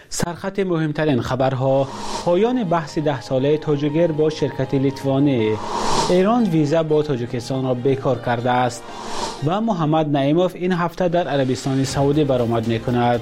سرخط مهمترین خبرها: پایان بحث 10 ساله تاجیگر با شرکت لیتوانی، ایران ویزا با تاجیکستان را بیکار کرده است و محمد نعیموف این هفته در عربستان سعودی برآمد می‌کند.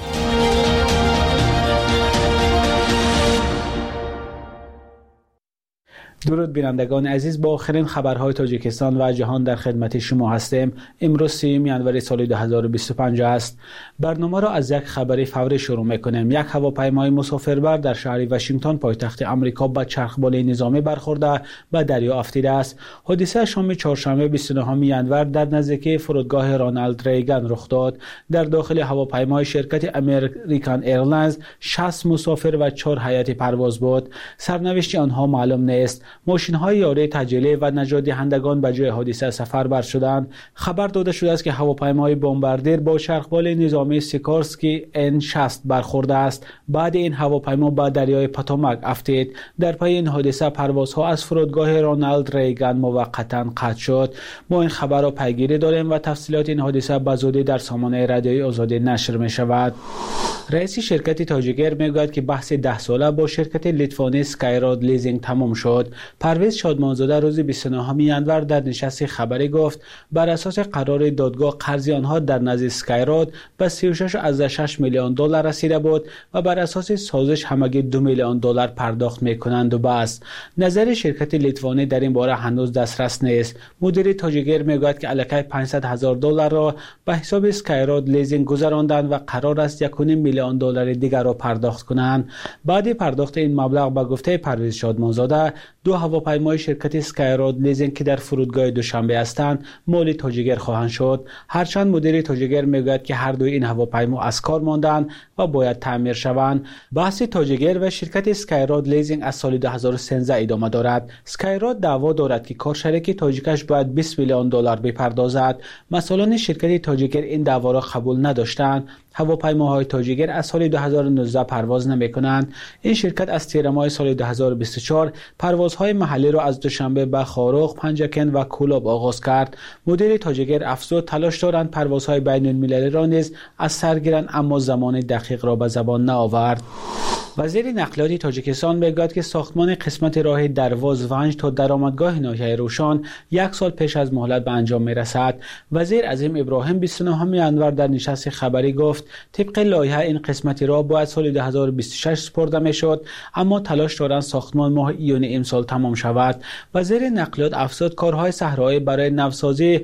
درود بینندگان عزیز، با آخرین خبرهای تاجیکستان و جهان در خدمت شما هستیم. امروز 3 ژانویه سال 2025 است. برنامه را از یک خبر فوری شروع می‌کنیم. یک هواپیمای مسافربر در شهر واشنگتن پایتخت آمریکا به چرخبال نظامی برخورده به دریا افتاده است. حادثه شام چهارشنبه 29 ژانویه در نزدیکی فرودگاه رونالد ریگان رخ داد. در داخل هواپیمای شرکت امریکن ایرلاینز 60 مسافر و 4 هیئت پرواز بود. سرنوشت آنها معلوم نیست. ماشین‌های یاری تجلی و نجات دهندگان به جای حادثه سفربر شدند. خبر داده شده است که هواپیمای بمباردیر با چرخبال نظامی سیکورسکی N60 برخورده است. بعد این هواپیما به دریای پاتوماک افتید. در پی این حادثه پروازها از فرودگاه رونالد ریگان موقتا قطع شد. ما این خبر را پیگیری داریم و تفصیلات این حادثه به زودی در سامانه رادیویی آزادی نشر می شود. رئیس شرکت تاجیگر میگوید که بحث 10 ساله با شرکت لیتوانی سکایراد لیزینگ تمام شد. پرویز شادمانزاده روز 29 ژانویه در نشست خبری گفت بر اساس قرار دادگاه قرض آنها در نزد سکایراد به 36.6 میلیون دلار رسیده بود و بر اساس سازش همگی 2 میلیون دلار پرداخت میکنند و بس. نظر شرکت لیتوانی در این باره هنوز دسترس نیست. مدیر تاجیگر میگوید که الکی 500,000 دلار را به حساب سکایراد لیزینگ گذراندند و قرار است 1.5 میلیون دلار دیگر را پرداخت کنند. بعد پرداخت این مبلغ به گفته پرویز شادمانزاده 2 هواپیمای شرکت سکایراد لیزینگ که در فرودگاه دوشنبه هستند مال تاجیگر خواهند شد. هرچند مدیر تاجیگر میگوید که هر دوی این هواپیما از کار ماندند و باید تعمیر شوند. بحث تاجیگر و شرکت سکایراد لیزینگ از سال 2013 ادامه دارد. سکایراد دعوا دارد که کارشریک تاجیکش باید 20 میلیون دلار بپردازد. مسئولان شرکت تاجیگر این دعوا را قبول نداشتند. هواپیماهای تاجیگر از سال 2019 پرواز نمی‌کنند. این شرکت از تیر ماه سال 2024 پروازهای محلی را از دوشنبه به خاروخ، پنجکن و کولاب آغاز کرد. مدیر تاجیگر افزود تلاش دارند پروازهای بین‌المللی را نیز از سر گیرند، اما زمان دقیق را به زبان نآورد. وزیر نقلیات تاجیکستان میگوید که ساختمان قسمت راه درواز ونج تا درآمدگاه ناحیه روشان 1 سال پیش از مهلت به انجام میرسد. وزیر عظیم ابراهیم 29 ژانویه در نشست خبری گفت طبق لایحه این قسمت راه باید سال 2026 سپرده میشد، اما تلاش دارند ساختمان ماه ایون امسال تمام شود. وزیر نقلیات افزود کارهای صحرایی برای نوسازی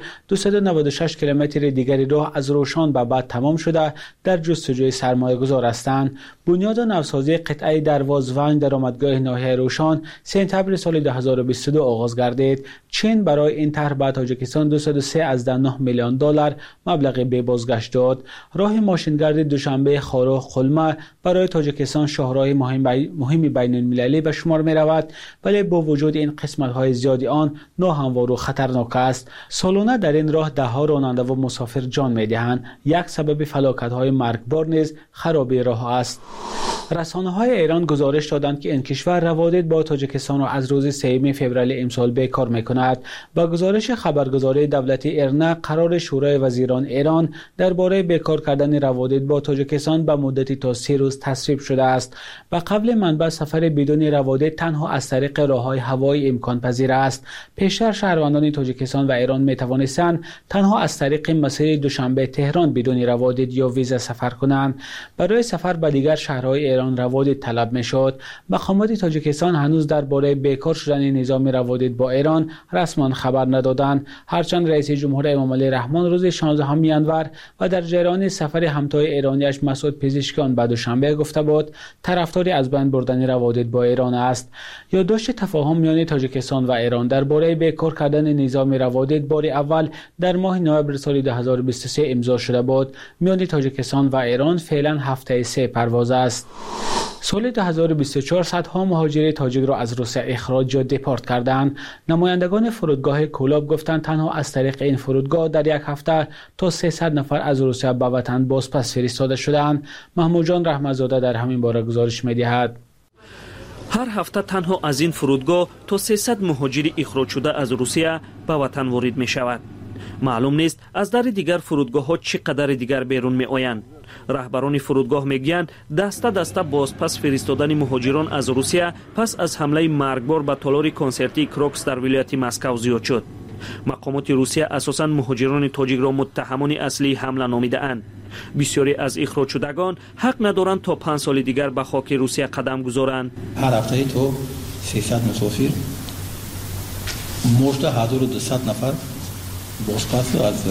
296 کیلومتر دیگری راه از روشان به بعد تمام شده در جستجوی سرمایه‌گذار هستند. بنیاد نوسازی قطعه درواز ونج درآمدگاه ناحیه روشان سپتامبر سال 2022 آغاز گردید. چین برای این طرح به تاجیکستان 203.9 میلیون دلار مبلغ بی بازگشت داد. راه ماشینگرد دوشنبه خاروخ قلمه برای تاجیکستان شاهراه مهم بین المللی به شمار می رود، ولی با وجود این قسمت های زیادی آن ناهموار و خطرناک است. سالانه در این راه ده ها راننده و مسافر جان می دهند. یک سبب فلاکت های مرگبار نیز خرابی راه است. رسانه‌های ایران گزارش دادند که این کشور روابط با تاجیکستان را از روز 3 فوریه امسال بیکار می‌کند. با گزارش خبرگزاری دولتی ایرنا قرار شورای وزیران ایران درباره بیکار کردن روابط با تاجیکستان به مدتی تا 3 روز تصویب شده است. با قبل منبع سفر بدون روابط تنها از طریق راه‌های هوایی امکان پذیر است. پیشتر شهروندان تاجیکستان و ایران می‌توانستند تنها از طریق مسیر دوشنبه تهران بدون روابط یا ویزا سفر کنند. برای سفر به دیگر شهرهای ایران روابط طلب میشد. مقامات تاجیکستان هنوز درباره بیکار شدن نظام روابط با ایران رسما خبر ندادند. هرچند رئیس جمهور امام علی رحمان روز 16 ژانویه و در جریان سفر همتای ایرانیش مسعود پزشکیان به دوشنبه گفته بود طرفداری از بین بردن روابط با ایران است. یادداشت تفاهم میان تاجیکستان و ایران درباره بیکار کردن نظام روابط بار اول در ماه نوامبر سال 2023 امضا شده بود. میان تاجیکستان و ایران فعلا هفته 3 پرواز است. سال 2024 صدها مهاجر تاجیک را از روسیه اخراج یا دپارت کردند. نمایندگان فرودگاه کولاب گفتند تنها از طریق این فرودگاه در یک هفته تا 300 نفر از روسیه به وطن بازپس فرستاده شدند. محمود جان رحمت‌زاده در همین باره گزارش می‌دهد. هر هفته تنها از این فرودگاه تا 300 مهاجر اخراج شده از روسیه به وطن وارد می‌شود. معلوم نیست از در دیگر فرودگاه ها چقدر دیگر بیرون می آیند. راهبران فرودگاه میگویند دسته بازپس فرستادن مهاجران از روسیه پس از حمله مرگبار به تالار کنسرتی کروکس در ولایت مسکو زیاد شد. مقامات روسیه اساساً مهاجران تاجیک را متهمان اصلی حمله نامیده‌اند. بسیاری از اخراج شدگان حق ندارند تا 5 سال دیگر به خاک روسیه قدم گذارند. هر هفته تو 300 مسافر مجد 1200 نفر بازپس از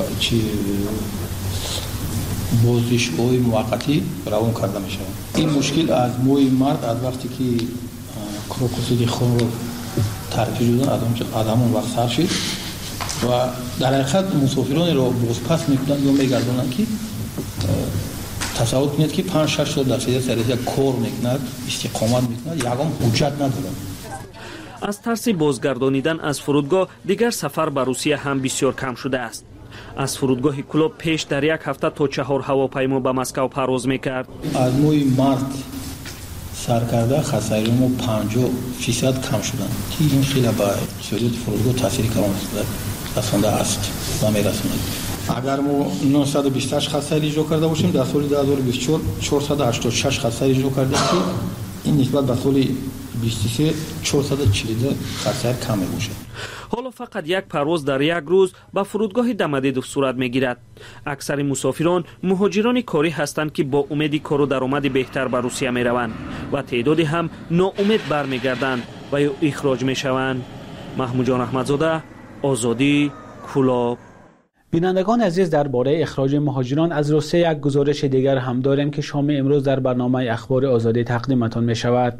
بازداشت‌های موقتی روان کرده میشه. این مشکل از موی مرد از وقتی که کروکوس خون رو ترک شدن از همون وقت سر شد و در حقیقت مسافران رو بازپس میکنن یا میگردونن که تصور کنید که 5-6 سال در سریع کار میکند، استقامت میکند، یکم حجت ندارن. از ترس بازگردانیدن از فرودگاه دیگر سفر به روسیه هم بسیار کم شده است. از فرودگاه کلوب پیش در یک هفته تا 4 هواپیما به مسکو پرواز میکرد. از موی مرد سر کرده خساری ما 50% کم شدن که این خیلی با سعودیت فرودگاه تاثیر کلان رسانده است و میرساند. اگر ما 928 خساری اجرا کرده باشیم در سال 2024 486 خساری اجرا کرده که این نسبت به سال 23 442 خساری کم میشه. حالا فقط یک پرواز در یک روز به فرودگاه دمدیدوف صورت میگیرد. اکثر مسافران مهاجران کاری هستند که با امید کار و درآمد بهتر به روسیه میروند و تعدادی هم ناامید برمیگردند و یا اخراج میشوند. محمود جان احمدزاده، آزادی، کلاب. بینندگان عزیز، درباره اخراج مهاجران از روسیه یک گزارش دیگر هم داریم که شام امروز در برنامه اخبار آزادی تقدیمتان می شود.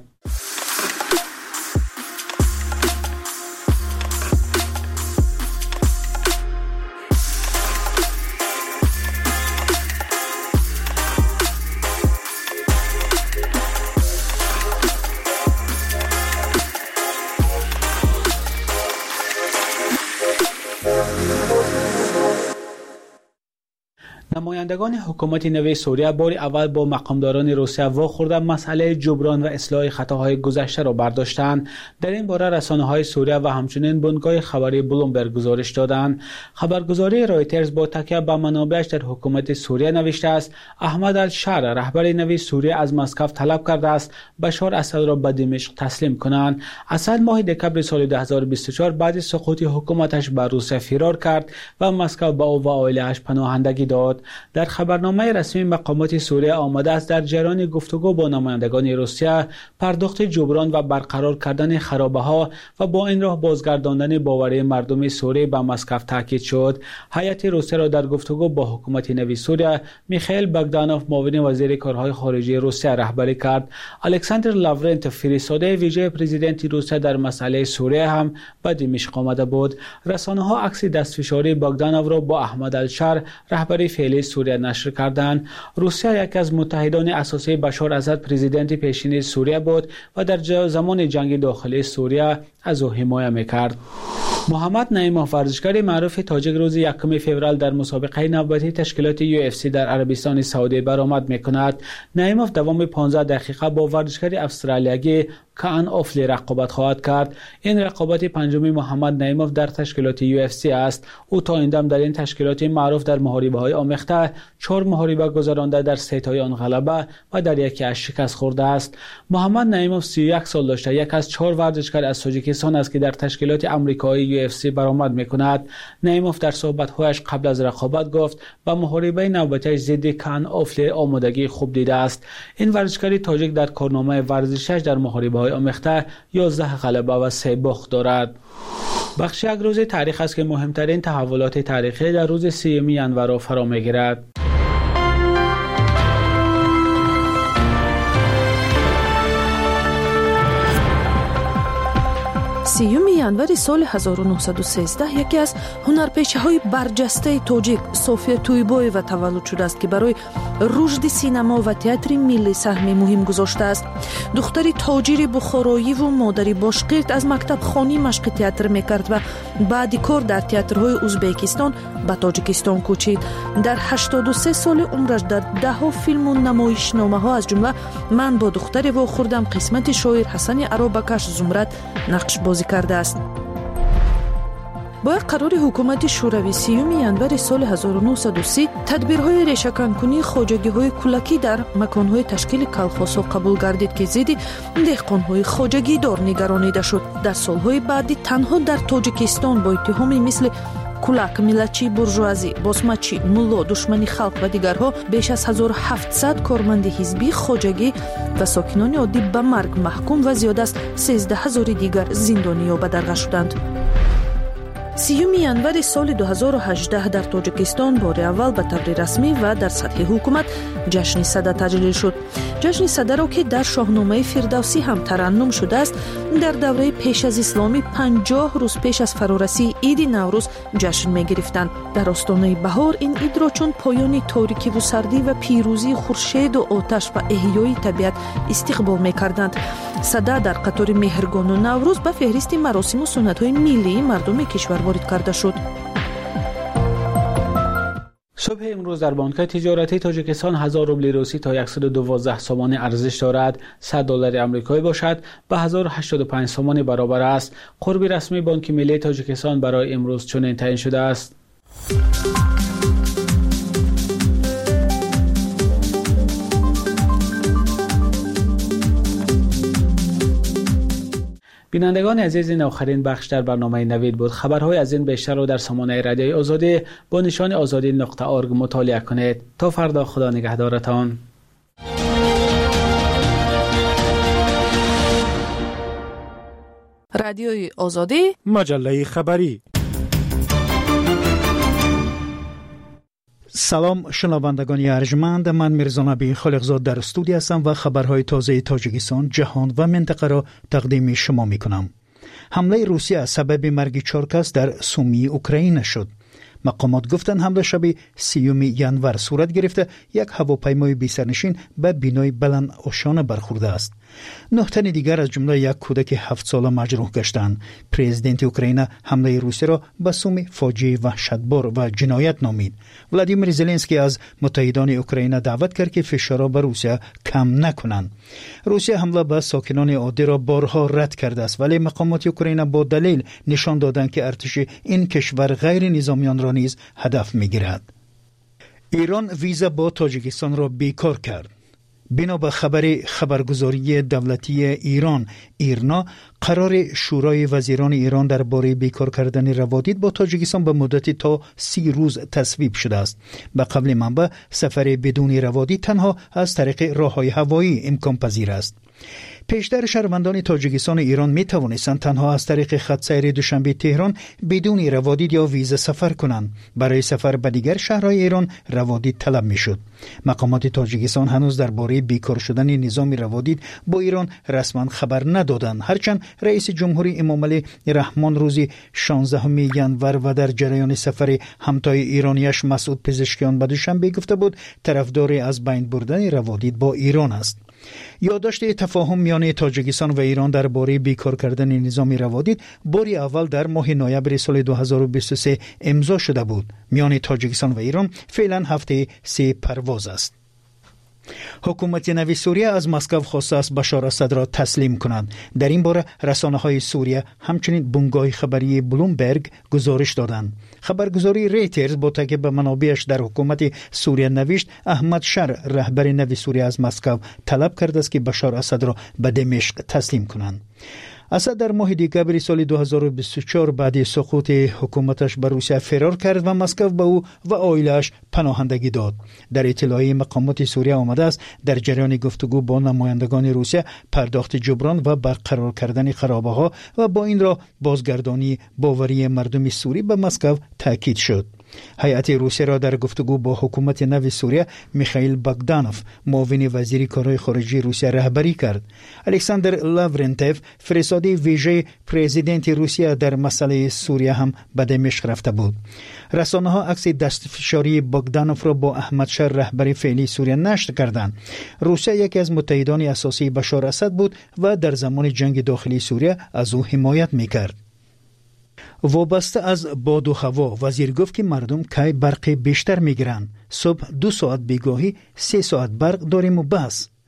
نمایندگان حکومت نوی سوریه بار اول با مقامداران روسیه واخورده مسئله جبران و اصلاح خطاهای گذشته را برداشتند. در این باره رسانه‌های سوریه و همچنین بنگاه خبری بلومبرگ گزارش دادند. خبرگزاری رایترز با تکیه به منابعش در حکومت سوریه نوشته است احمد الشر رهبر نوی سوریه از مسکو طلب کرده است بشار اسد را به دمشق تسلیم کنند. اسد ماه دکمبر سال 2024 بعد سقوط حکومتش به روسیه فرار کرد و مسکو به او و عائله‌اش پناهندگی داد. در خبرنامه رسمی مقامات سوریه آمده است در جریان گفتگو با نمایندگان روسیه پرداخت جبران و برقرار کردن خرابه‌ها و با این راه بازگرداندن باوری مردم سوریه به مسکو تاکید شد. هیئت روسیه را در گفتگو با حکومت نوی سوریه میخائیل بogdanov معاون وزیر کارهای خارجه روسیه رهبری کرد. الکساندر لاورنت فرستاده ویژه پرزیدنت روسیه در مسئله سوریه هم به دمشق آمده بود. رسانه‌ها عکس دستفشاری بogdanov را با احمد الشر رهبر فعلی سوریه نشر کردند. روسیه یکی از متحدان اساسی بشار اسد پرزیدنت پیشین سوریه بود و در زمان جنگ داخلی سوریه از او حمایت میکرد. محمد نعیموف ورزشکار معروف تاجیک روز 1 فوریه در مسابقه نوبتی تشکیلات UFC در عربستان سعودی برآمد میکند. نعیموف دوام 15 دقیقه با ورزشکار استرالیایی کان اوفلی رقابت خواهد کرد. این رقابت پنجمی محمد نعیموف در تشکیلات UFC است. او تا این دم در این تشکیلات معروف در محاربه‌های آمیخته 4 محاربه گذرانده، در 3 تای آن غلبه و در یکی از شکست خورده است. محمد نعیموف 31 سال داشته، یک از 4 ورزشکار از تاجیکستان است که در تشکیلات آمریکایی UFC برآمد میکند. نعیموف در صحبت‌هایش قبل از رقابت گفت با محاربه نوبتی ضد کان اوفلی آمادگی خوب دیده است. این ورزشکار تاجیک در کارنامه ورزشیش در محاربه آمیخته 11 غلبه و 3 باخت دارد. بخش یک روز تاریخ است که مهمترین تحولات تاریخی در روز 3 ژانویه را فرا میگیرد. 3 ژانویه سال 1913 یکی از هنرپیشه‌های برجسته تاجیک صوفیا تویبویوا تولد شده است که برای رشد سینما و تئاتر ملی سهم مهم گذاشته است. دختری تاجر بخارایی و مادری باشقرت از مکتب خانی مشق تئاتر میکرد و بعد کار در تئاترهای ازبکستان به تاجیکستان کوچید. در 83 سال عمرش در 10 فیلم و نمایشنامه‌ها از جمله من با دختری واخوردم قسمت شاعر حسن عرابکش زمرد نقش بازی کرده است. با قرار حکومت شوروی 30 ینور سال 1930 تدبیرهای ریشه‌کنی خوجگی‌های کولکی در مکان‌های تشکیل کلخوزها قبول گردید که ضد دهقان‌های خوجگی دار نگرانیده شد. در سال‌های بعدی تنها در تاجیکستان با اتهامی مثل کولک، ملتچی، بورژوازی، باسماچی، مولو، دشمنی خلق و دیگرها بیش از 1700 کارمند حزبی خوجگی و ساکنان عادی به مرگ محکوم و زیاد از 13000 دیگر زندانی یا به درگاه شدند. 30 ینور سال 2018 در تاجیکستان بار اول به طور رسمی و در سطح حکومت جشن سده تجلیل شد. جشن سده را که در شاهنامه فردوسی هم ترنم شده است، در دوره پیش از اسلامی 50 روز پیش از فرارسی عید نوروز جشن می گرفتند. در آستانه بهار این عید را چون پایان تاریکی و سردی و پیروزی خورشید و آتش و احیای طبیعت استقبال می کردند. سده در قطار مهرگان و نوروز به فهرست مراسم و سنت‌های ملی مردم کشور وارد کرده شد. صبح امروز در بانک تجارتی تاجیکستان 1000 روبل روسی تا 112 سوم ارزش دارد. 100 دلار آمریکایی باشد به 1085 سوم برابر است. قرب رسمی بانک ملی تاجیکستان برای امروز چنین تعیین شده است. بینندگان عزیز، این آخرین بخش در برنامه نوید بود. خبرهای از این بیشتر را در سامانه رادیوی آزادی با نشان azadi.org مطالعه کنید. تا فردا، خدا نگهدارتان. رادیوی آزادی، مجله خبری. سلام شنوندگان ارجمند، من میرزا نبی خالقزاد در استودیو هستم و خبرهای تازه تاجیکستان، جهان و منطقه را تقدیم شما میکنم. حمله روسیه سبب مرگ 4 کس در سومی اوکراین شد. مقامات گفتند حمله شب 30 ینور صورت گرفته یک هواپیمای بی‌سرنشین به بینای بلند اوشان برخورده است. 9 تن دیگر از جمله یک کودک 7 ساله مجروح گشتند. پرزیدنت اوکراین حمله روسیه را به سومی فاجعه وحشتبار و جنایت نامید. ولادیمیر زلنسکی از متحدان اوکراین دعوت کرد که فشار را بر روسیه کم نکنند. روسیه حمله به ساکنان عادی را بارها رد کرده است، ولی مقامات اوکراین با دلیل نشان دادند که ارتش این کشور غیر نظامیان را نیز هدف می‌گیرد. ایران ویزا با تاجیکستان را بیکار کرد. بنا به خبرگزاری دولتی ایران ایرنا، قرار شورای وزیران ایران درباره بیکار کردن روادید با تاجیکستان به مدت تا 30 روز تصویب شده است. به قول منبع، سفر بدون روادید تنها از طریق راههای هوایی امکان پذیر است. پیشتر شهروندان تاجیکستان ایران می توانستند تنها از طریق خط سیر دوشنبه تهران بدون روادید یا ویزا سفر کنند. برای سفر به دیگر شهرهای ایران روادید طلب می شد. مقامات تاجیکستان هنوز درباره بیکار شدن نظام روادید با ایران رسما خبر ندادند، هرچند رئیس جمهوری امامعلی رحمان روز 16 ینور و در جریان سفر همتای ایرانیش مسعود پزشکیان به دوشنبه گفته بود طرفدار از بین بردن روادید با ایران است. یادداشت تفاهم میان تاجیکستان و ایران درباره بیکار کردن نظام روادید باری اول در ماه نوامبر سال 2023 امضا شده بود. میان تاجیکستان و ایران فعلا هفته 3 پرواز است. حکومت نوی سوریه از مسکو خواسته است بشار اسد را تسلیم کنند. در این باره رسانه‌های سوریه همچنین بنگاه خبری بلومبرگ گزارش دادند. خبرگزاری ریترز با تکیه به منابعش در حکومت سوریه نوشت احمد شر رهبر نوی سوریه از مسکو طلب کرده است که بشار اسد را به دمشق تسلیم کنند. اسد در ماه دکامبر سال 2024 بعد سقوط حکومتش به روسیه فرار کرد و مسکو به او و عائله‌اش پناهندگی داد. در اطلاعیه مقامات سوریه آمده است در جریان گفتگو با نمایندگان روسیه پرداخت جبران و برقرار کردن خرابه‌ها و با این را بازگردانی باوری مردم سوری به مسکو تاکید شد. هیئت روسیه را در گفتگو با حکومت نو سوریه میخائیل باگدانوف معاون وزیر کارهای خارجه روسیه رهبری کرد. الکساندر لاورنتیف فرستاده ویژه پرزیدنت روسیه در مسئله سوریه هم به دمشق رفته بود. رسانه‌ها عکس دستفشاری باگدانوف را با احمد شر رهبر فعلی سوریه نشر کردند. روسیه یکی از متحدان اساسی بشار اسد بود و در زمان جنگ داخلی سوریه از او حمایت میکرد. وابسته از باد و هوا، وزیر گفت که مردم کی برق بیشتر میگیرن. صبح 2 ساعت بیگاهی 3 ساعت برق داریم و بس.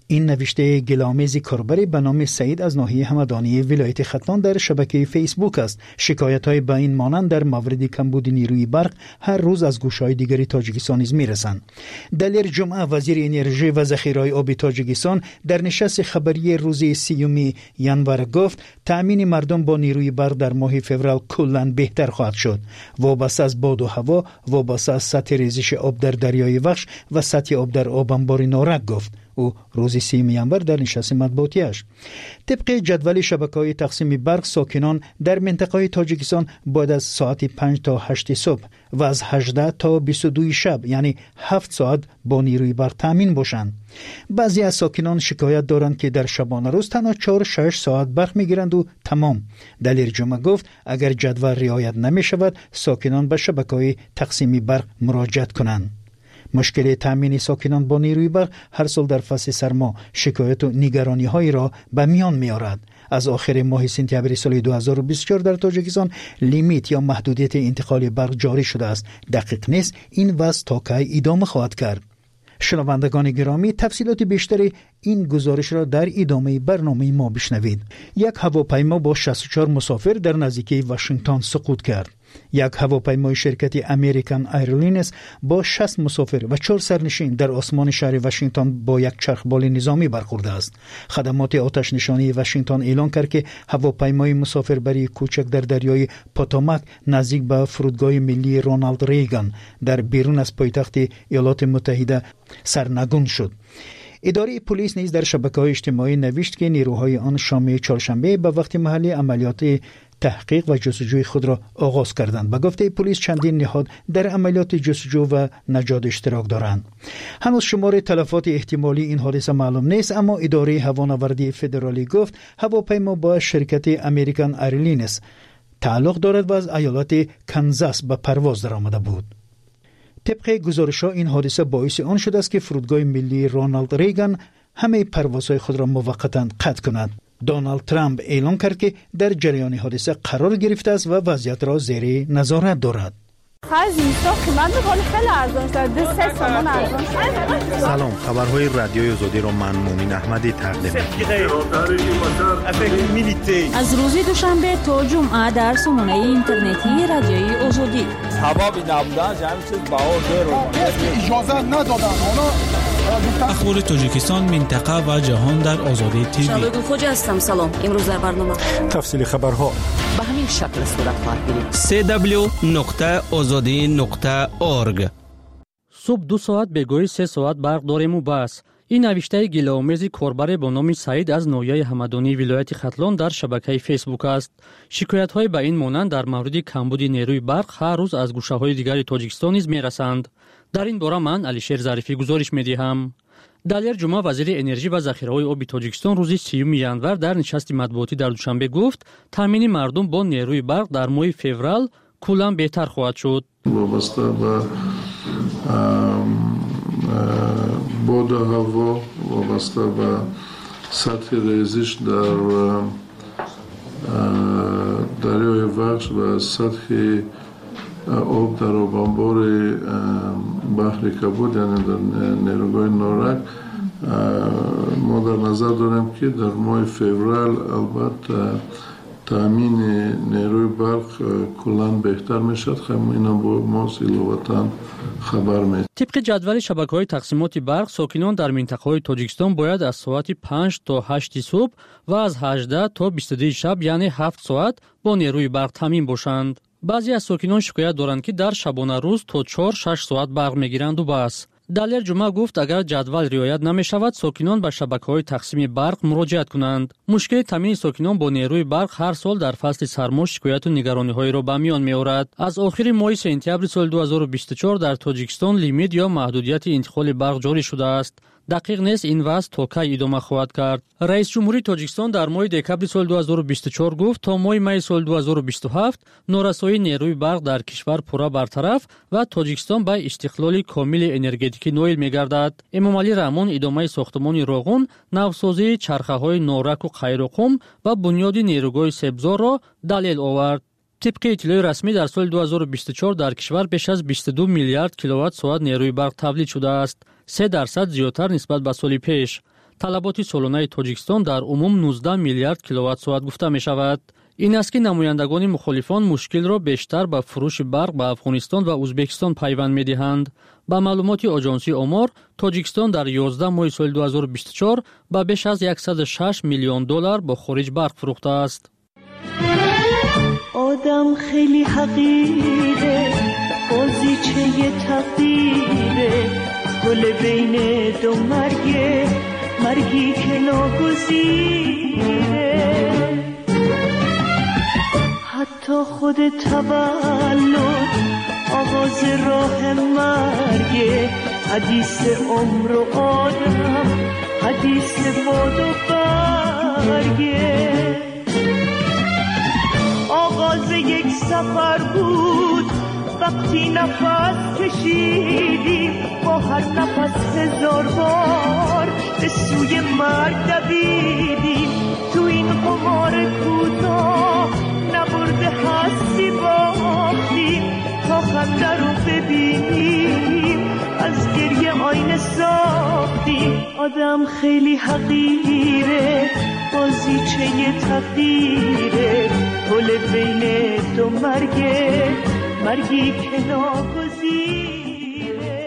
این نوشته گلامیز کاربری به نام سعید از ناحیه همدانی ولایت ختلان در شبکه فیسبوک است. شکایت‌های به این مانند در مورد کمبود نیروی برق هر روز از گوشه‌های دیگری تاجیکستان نیز می‌رسند. دلیر جمعه وزیر انرژی و ذخیره آب تاجیکستان در نشست خبری روز 30 ژانویه گفت تأمین مردم با نیروی برق در ماه فوریه کلاً بهتر خواهد شد. وابسته از باد و هوا، وابسته از سطح ریزش آب در دریای وخش و سطح آب در آب انبار نارک گفت. او روز 30 ژانویه در نشست مطبوعاتیش طبق جدول شبکه‌های تقسیم برق ساکنان در منطقه تاجیکستان باید از ساعت 5 تا 8 صبح و از 18 تا 22 شب یعنی 7 ساعت با نیروی برق تامین باشند. بعضی از ساکنان شکایت دارند که در شبانه روز تنها 4-6 ساعت برق میگیرند و تمام. دلیر جمعه گفت اگر جدول رعایت نمی شود ساکنان به شبکه‌های تقسیم برق مراجعت کنند. مشکل تامین ساکنان با نیروی برق هر سال در فصل سرما شکایت و نگرانی های را به میان می آورد. از آخر ماه سپتامبر سال 2024 در تاجیکستان لیمیت یا محدودیت انتقال برق جاری شده است. دقیق نیست این وضع تا کی ادامه خواهد کرد. شنوندگان گرامی، تفصیلات بیشتری این گزارش را در ادامه برنامه ما بشنوید. یک هواپیما با 64 مسافر در نزدیکی واشنگتن سقوط کرد. یک هواپیمای شرکت امریکن ایرلاینز با 60 مسافر و 4 سرنشین در آسمان شهر واشنگتن با یک چرخبال نظامی برخورده است. خدمات آتش نشانی واشنگتن اعلام کرد که هواپیمای مسافربری کوچک در دریای پاتاماک نزدیک به فرودگاه ملی رونالد ریگان در بیرون از پایتخت ایالات متحده سرنگون شد. اداره پلیس نیز در شبکه‌های اجتماعی نوشت که نیروهای آن شام چهارشنبه به وقت محلی عملیات تحقیق و جستجوی خود را آغاز کردند. به گفته پلیس چندین نهاد در عملیات جستجو و نجات اشتراک دارند. هنوز شمار تلفات احتمالی این حادثه معلوم نیست، اما اداره هوانوردی فدرالی گفت هواپیما با شرکت امریکن ایرلاینز تعلق دارد و از ایالت کانزاس به پرواز درآمده بود. طبق گزارش‌ها این حادثه باعث آن شده است که فرودگاه ملی رونالد ریگان همه پروازهای خود را موقتا قطع کند. دونالد ترامپ اعلام کرد که در جریان حادثه قرار گرفته است و وضعیت را زیر نظارت دارد. سلام، خبرهای رادیوی آزادی را من مومن احمدی تقدیم می‌کنم. از روز دوشنبه تا جمعه در سامانه اینترنتی رادیوی آزادی. حبابی نبودن همین چیز اجازه ندادن. اخبار تاجیکستان، منطقه و جهان در آزادی تیوی. شادو خوجا هستم. سلام. امروز در برنامه تفصیل خبرها به همین شکل صورت خواهد گرفت. www.azadi.org. صبح 2 ساعت بگوی 3 ساعت برق داریم و بس. این نوشته گلاآمیز کاربر با نام سعید از ناحیه همدانی ولایت ختلان در شبکه فیسبوک است. شکایت‌های به این مانند در مورد کمبود نیروی برق هر روز از گوشه‌های دیگر تاجیکستان نیز می‌رسند. در این باره من علیشیر ظریفی گزارش می‌دهم. دلیر جمعه وزیر انرژی و ذخیره‌های آب تاجیکستان روز 30 ژانویه در نشست مطبوعاتی در دوشنبه گفت تامین مردم با نیروی برق در ماه فوریه کلاً بهتر خواهد شد. وابسته به باد هوا، وابسته به سطح ریزش در دریای وخش و سطح آب در آب انبار بحر کبود یعنی در نیروگاه نارک ما در نظر داریم که در ماه فوریه البته تامین نیروی برق کلاً بهتر میشد. اینا با ما الوطن خبر می. طبق جدول شبکه‌های تقسیمات برق ساکنان در منطقه‌های تاجیکستان باید از ساعت 5 تا 8 صبح و از 18 تا 22 شب یعنی 7 ساعت با نیروی برق تامین باشند. بعضی از ساکنان شکایت دارند که در شبانه روز تا 4-6 ساعت برق میگیرند و بس. دلیر جمعه گفت اگر جدول رعایت نمی شود ساکنان به شبکه‌های تقسیم برق مراجعت کنند. مشکل تامین ساکنان با نیروی برق هر سال در فصل سرما شکایت و نگرانی‌های را به میان می‌آورد. از آخر ماه سپتامبر سال 2024 در تاجیکستان لیمیت یا محدودیت انتقال برق جاری شده است. دقیق نیست این وضع تا کی ادامه خواهد کرد. رئیس جمهوری تاجیکستان در ماه دکمبر سال 2024 گفت تا ماه می سال 2027 نارسایی نیروی برق در کشور پورا برطرف و تاجیکستان به استقلال کامل انرژتیکی نائل می‌گردد. امامعلی رحمان ادامه ساختمان راغون، نوسازی چرخه‌های نارک و خیرقم و بنیاد نیروگاه سبزار را دلیل آورد. طبق اطلاع رسمی در سال 2024 در کشور بیش از 22 میلیارد کیلووات ساعت نیروی برق تولید شده است. 3% زیادتر نسبت به سال پیش. талаботи солонаи тоҷикистон дар умум 19 миллиард киловатт-соат гуфта мешавад. ин аст ки намояндагони мухолифон мушкилро бештар ба фурӯши барқ ба Афғонистон ва Узбекистон пайванд медиҳанд. ба маълумоти оҷонсии омор, Тоҷикистон дар 11 моҳи соли 2024 ба беш аз $106 миллион ба хориҷ барқ фурӯхтааст. آدم خیلی حقیره بازیچه تقدیره گل بین دو مرگی که ناگزیره حتی خود تولد آغاز راه مرگه حدیث عمر و آدم حدیث باد و برگه آغاز یک سفر بود وقتی نفس کشیدیم با هر نفس 1000 بار به سوی مرگ دویدیم تو این قمار کوتاه نبرده هستی باختیم تا خنده رو ببینیم از گریه آینه ساختیم آدم خیلی حقیره بازیچه تقدیره گل بین دو مرگی که ناگزیره.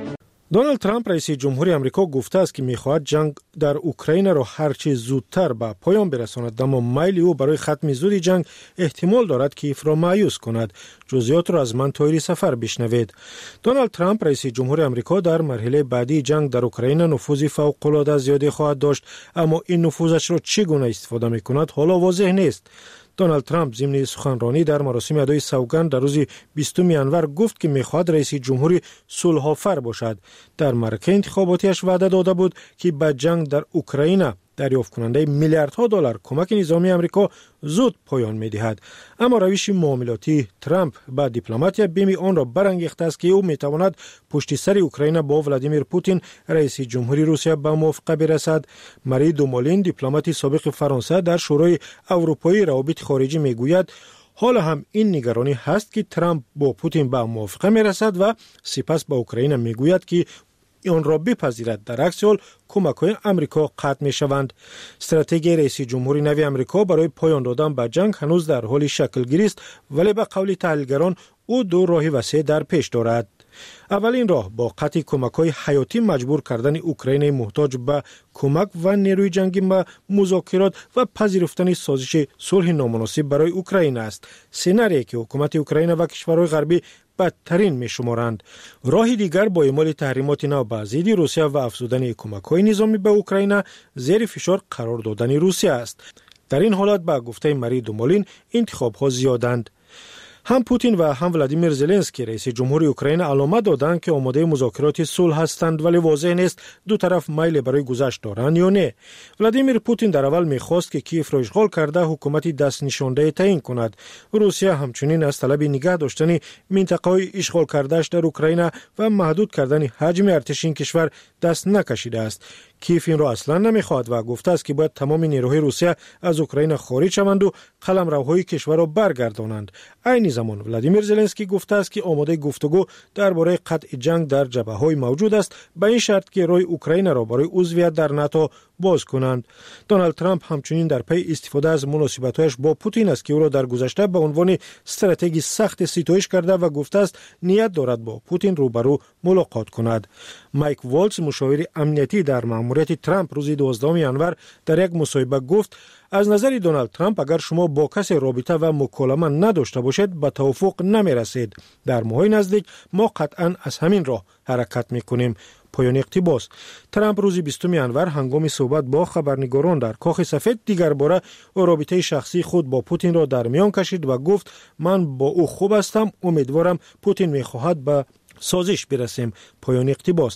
دونالد ترامپ رئیس جمهوری آمریکا گفته است که می‌خواهد جنگ در اوکراین را هر چه زودتر به پایان برساند، اما میل او برای ختم زود جنگ احتمال دارد کیف را مایوس کند. جزئیات را از من طاهری سفر بشنوید. دونالد ترامپ رئیس جمهوری آمریکا در مرحله بعدی جنگ در اوکراین نفوذ فوق‌العاده زیادی خواهد داشت، اما این نفوذش را چگونه استفاده می‌کند حالا واضح نیست. دونالد ترامپ ضمن سخنرانی در مراسم ادای سوگند در روز 20 انور گفت که می‌خواهد رئیس جمهوری صلح‌آفر باشد. در معرکه انتخاباتیش وعده داده بود که به جنگ در اوکراین دریافت کننده میلیاردها دلار کمک نظامی آمریکا زود پایان می‌دهد. اما روش معاملاتی ترامپ با دیپلماتیا بیمی آن را برانگیخته است که او می‌تواند پشت سر اوکراین با ولادیمیر پوتین رئیس جمهوری روسیه به موافقه برسد. ماری دومولین دیپلمات سابق فرانسه در شورای اروپایی روابط خارجی میگوید حالا هم این نگرانی هست که ترامپ با پوتین به موافقه میرسد و سپس به اوکراین میگوید که آن را بپذیرد، در عکس حال کمک‌های آمریکا قطع می‌شوند. استراتژی رئیس جمهوری نو آمریکا برای پایان دادن به جنگ هنوز در حال شکل‌گیری است، ولی به قول تحلیلگران او دو راه وسیع در پیش دارد. اولین راه با قطع کمک‌های حیاتی مجبور کردن اوکراین محتاج به کمک و نیروی جنگی به مذاکرات و پذیرفتن سازش صلح نامناسب برای اوکراین است. سناریویی که حکومت اوکراین و کشورهای غربی بدترین می‌شمارند. راه دیگر با اعمال تحریمات نو به ضد روسیه و افزودن کمک‌های نظامی به اوکراین زیر فشار قرار دادن روسیه است. در این حالت با گفته ماری دومولین انتخاب‌ها زیادند. هم پوتین و هم ولادیمیر زلنسکی رئیس جمهوری اوکراین علامت دادند که آماده مذاکرات صلح هستند، ولی واضح نیست دو طرف میل برای گذشت دارند یا نه. ولادیمیر پوتین در اول می‌خواست که کیف را اشغال کرده حکومت دست نشانده تعیین کند. روسیه همچنین از طلب نگه داشتن منطقه‌های اشغال کرده‌اش در اوکراین و محدود کردن حجم ارتش این کشور دست نکشیده است. کیف این را اصلا نمیخواد و گفته است که باید تمام نیروهای روسیه از اوکراین خارج شوند و قلمروهای کشور را برگردانند. عین زمان ولادیمیر زلنسکی گفته است که آماده گفتگو درباره قطع جنگ در جبهه‌های موجود است، به این شرط که راه اوکراین را برای عضویت در ناتو باز کنند. دونالد ترامپ همچنین در پی استفاده از مناسبت‌هایش با پوتین است که او را در گذشته به عنوان استراتژی سخت ستایش کرده و گفته است نیت دارد با پوتین روبرو ملاقات کند. مایک والتز مشاور امنیتی در مأموریت ترامپ روز 12 انور در یک مصاحبه گفت از نظر دونالد ترامپ اگر شما با کسی رابطه و مکالمه نداشته باشید به توافق نمیرسید. در ماهای نزدیک ما قطعا از همین راه حرکت میکنیم. پایان اقتباس. ترامپ روز 20 انور هنگام صحبت با خبرنگاران در کاخ سفید دیگر باره رابطه شخصی خود با پوتین را در میان کشید و گفت من با او خوب هستم، امیدوارم پوتین میخواهد به سازش برسیم. پایان اقتباس.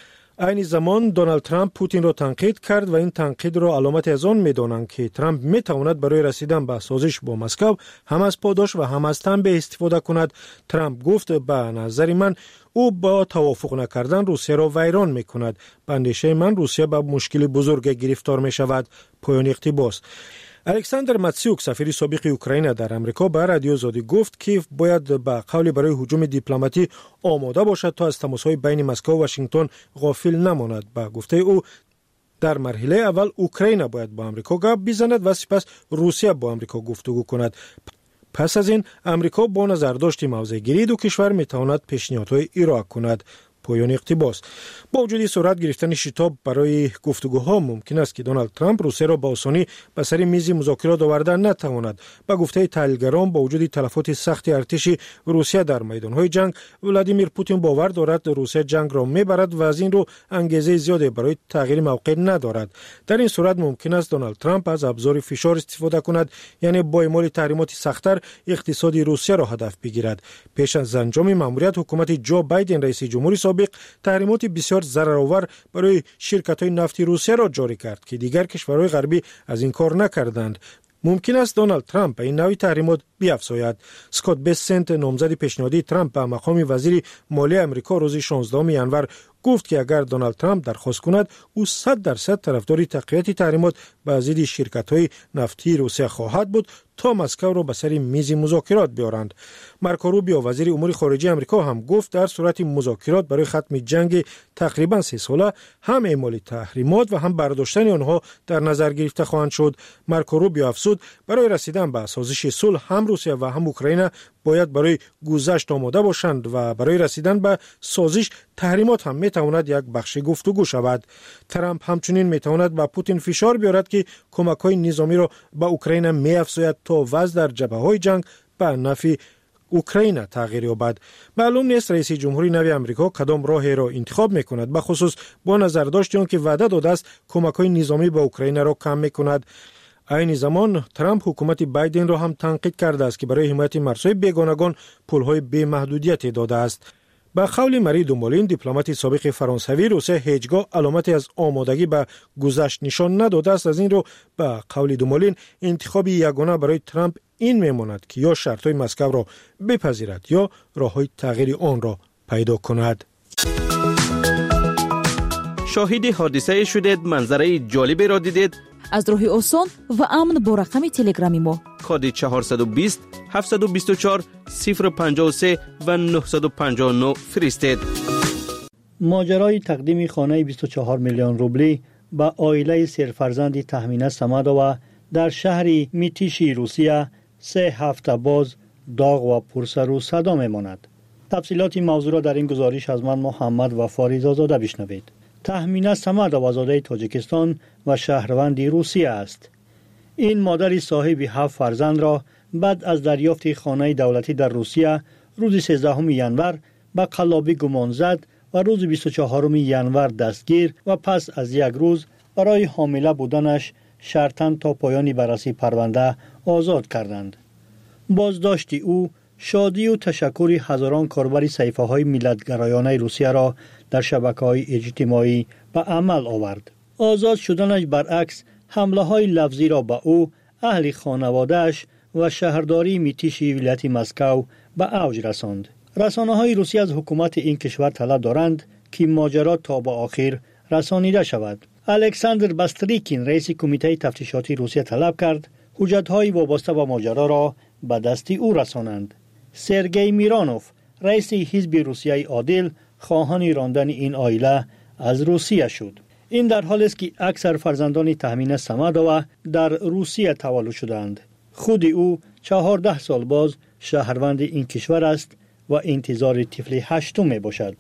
این زمان دونالد ترامپ پوتین را تنقید کرد و این تنقید را علامت از آن می‌دانند که ترامپ می‌تواند برای رسیدن به سازش با مسکو هم از پاداش و هم از تنبیه استفاده کند. ترامپ گفت به نظر من او با توافق نکردن روسیه را ویران می‌کند. به اندیشه من روسیه به مشکل بزرگ گرفتار می‌شود. پایان اقتباس. الکساندر ماتسیوک سفیر سابق اوکراین در آمریکا به رادیو زادی گفت کیف باید به قول برای هجوم دیپلماتی آماده باشد تا از تماس‌های بین مسکو و واشنگتن غافل نماند. با گفته او در مرحله اول اوکراین باید با آمریکا گپ بزند و سپس روسیه با آمریکا گفتگو کند. پس از این امریکا با نظرداشت موضع‌گیری دو کشور میتواند پیشنهادهای ارائه کند. پایان اقتباس. با وجود صورت گرفتن شتاب برای گفتگوها ممکن است که دونالد ترامپ روسیه را با آسانی به سر میز مذاکرات آوردن نتواند. با گفته تحلیلگران با وجود تلفات سخت ارتش روسیه در میدانهای جنگ، ولادیمیر پوتین باور دارد روسیه جنگ را میبرد و از این رو انگیزه زیادی برای تغییر موقع ندارد. در این صورت ممکن است دونالد ترامپ از ابزار فشار استفاده کند، یعنی با اعمال تحریمات سخت‌تر اقتصادی روسیه را هدف بگیرد. پیش از انجام مأموریت حکومت جو بایدن رئیس جمهوری سابق تحریمات بسیار ضررآور برای شرکت‌های نفتی روسیه را جاری کرد که دیگر کشورهای غربی از این کار نکردند. ممکن است دونالد ترامپ به این نوع تحریمات بیفزاید. اسکات بسنت، نامزد پیشنهادی ترامپ به مقام وزیر مالیه آمریکا، روز 16 ژانویه گفت که اگر دونالد ترامپ درخواست کند او 100% طرفدار تقویت تحریمات به ضد شرکت‌های نفتی روسیه خواهد بود تا مسکو را به سر میز مذاکرات بیارند. مارکو روبیو، وزیر امور خارجه آمریکا، هم گفت در صورت مذاکرات برای ختم جنگ تقریبا 3 ساله هم اعمال تحریمات و هم برداشتن آنها در نظر گرفته خواهند شد. مارکو روبیو افزود برای رسیدن به سازش صلح هم روسیه و هم اوکراین باید برای گذشت آماده باشند و برای رسیدن به سازش تحریمات هم میتواند یک بخش گفتگو شود. ترامپ همچنین میتواند به پوتین فشار بیارد که کمک‌های نظامی را به اوکراین می‌افزاید تا وضع در جبهه‌های جنگ به نفع اوکراین تغییر یابد. معلوم نیست رئیس جمهوری نو آمریکا کدام راهی را انتخاب میکند، به خصوص با نظر داشت آن که وعده داده است کمک‌های نظامی به اوکراین را کم میکند. این زمان ترامپ حکومت بایدن را هم تنقید کرده است که برای حمایت مرزهای بیگانگان پولهای بی محدودیت داده است. با قول ماری دومولین، دیپلمات سابق فرانسوی، روسیه هیچگاه علامتی از آمادگی به گذشت نشان نداده است. از این رو با قول دومولین انتخاب یگانه برای ترامپ این میماند که یا شرطهای مسکو را بپذیرد یا راههای تغییر آن را پیدا کند. شاهد حادثه شدید، منظره جالبی را دیدید؟ از راه آسان و امن با رقم تلگرامی ما کد 420 724 053 و 959 فرستید. ماجرای تقدیم خانه 24 میلیون روبلی به عائله سرفرزند تهمینه سمدووا در شهر میتیشی روسیه 3 هفته باز داغ و پرسر و صدا میماند. تفصیلات موضوع را در این گزارش از من محمد و فاریز آزاده بشنوید. تهمینه سمدووا زاده تاجیکستان و شهروند روسیه است. این مادر صاحب 7 فرزند را بعد از دریافت خانه دولتی در روسیه روز 13 ژانویه به قلابی گمان زد و روز 24 ژانویه دستگیر و پس از یک روز برای حامله بودنش شرطاً تا پایان بررسی پرونده آزاد کردند. بازداشت او شادی و تشکر هزاران کاربر صحیفه‌های ملت‌گرایانه روسیه را در شبکه‌های اجتماعی به عمل آورد. آزاد شدنش برعکس حمله‌های لفظی را به او، اهل خانواده‌اش و شهرداری میتیشی ولایت مسکو به اوج رساند. رسانه‌های روسیه از حکومت این کشور طلب دارند که ماجرا تا به آخر رسانیده شود. الکساندر باستریکین، رئیس کمیته تفتیشاتی روسیه، طلب کرد حجت‌های وابسته به ماجرا را به دست او رسانند. سرگئی میرانوف، رئیس حزب روسیه عادل، خواهان راندن این عائله از روسیه شد. این در حالی است که اکثر فرزندان تهمینه سمدووا در روسیه تولد شدند. خود او 14 سال باز شهروند این کشور است و انتظار طفل 8 می باشد.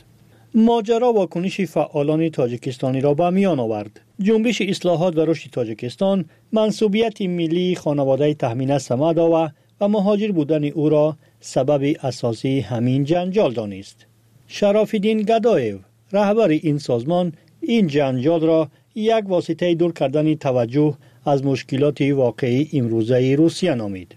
ماجرا واکنش فعالان تاجیکستانی را به میان آورد. جنبش اصلاحات و رشد تاجیکستان منسوبیت ملی خانواده تهمینه سمدووا و مهاجر بودن او را سبب اساسی همین جنجال دانست. شراف‌الدین گدایو، رهبر این سازمان، این جنجال را یک واسطه دور کردن توجه از مشکلات واقعی امروزه روسیه نامید.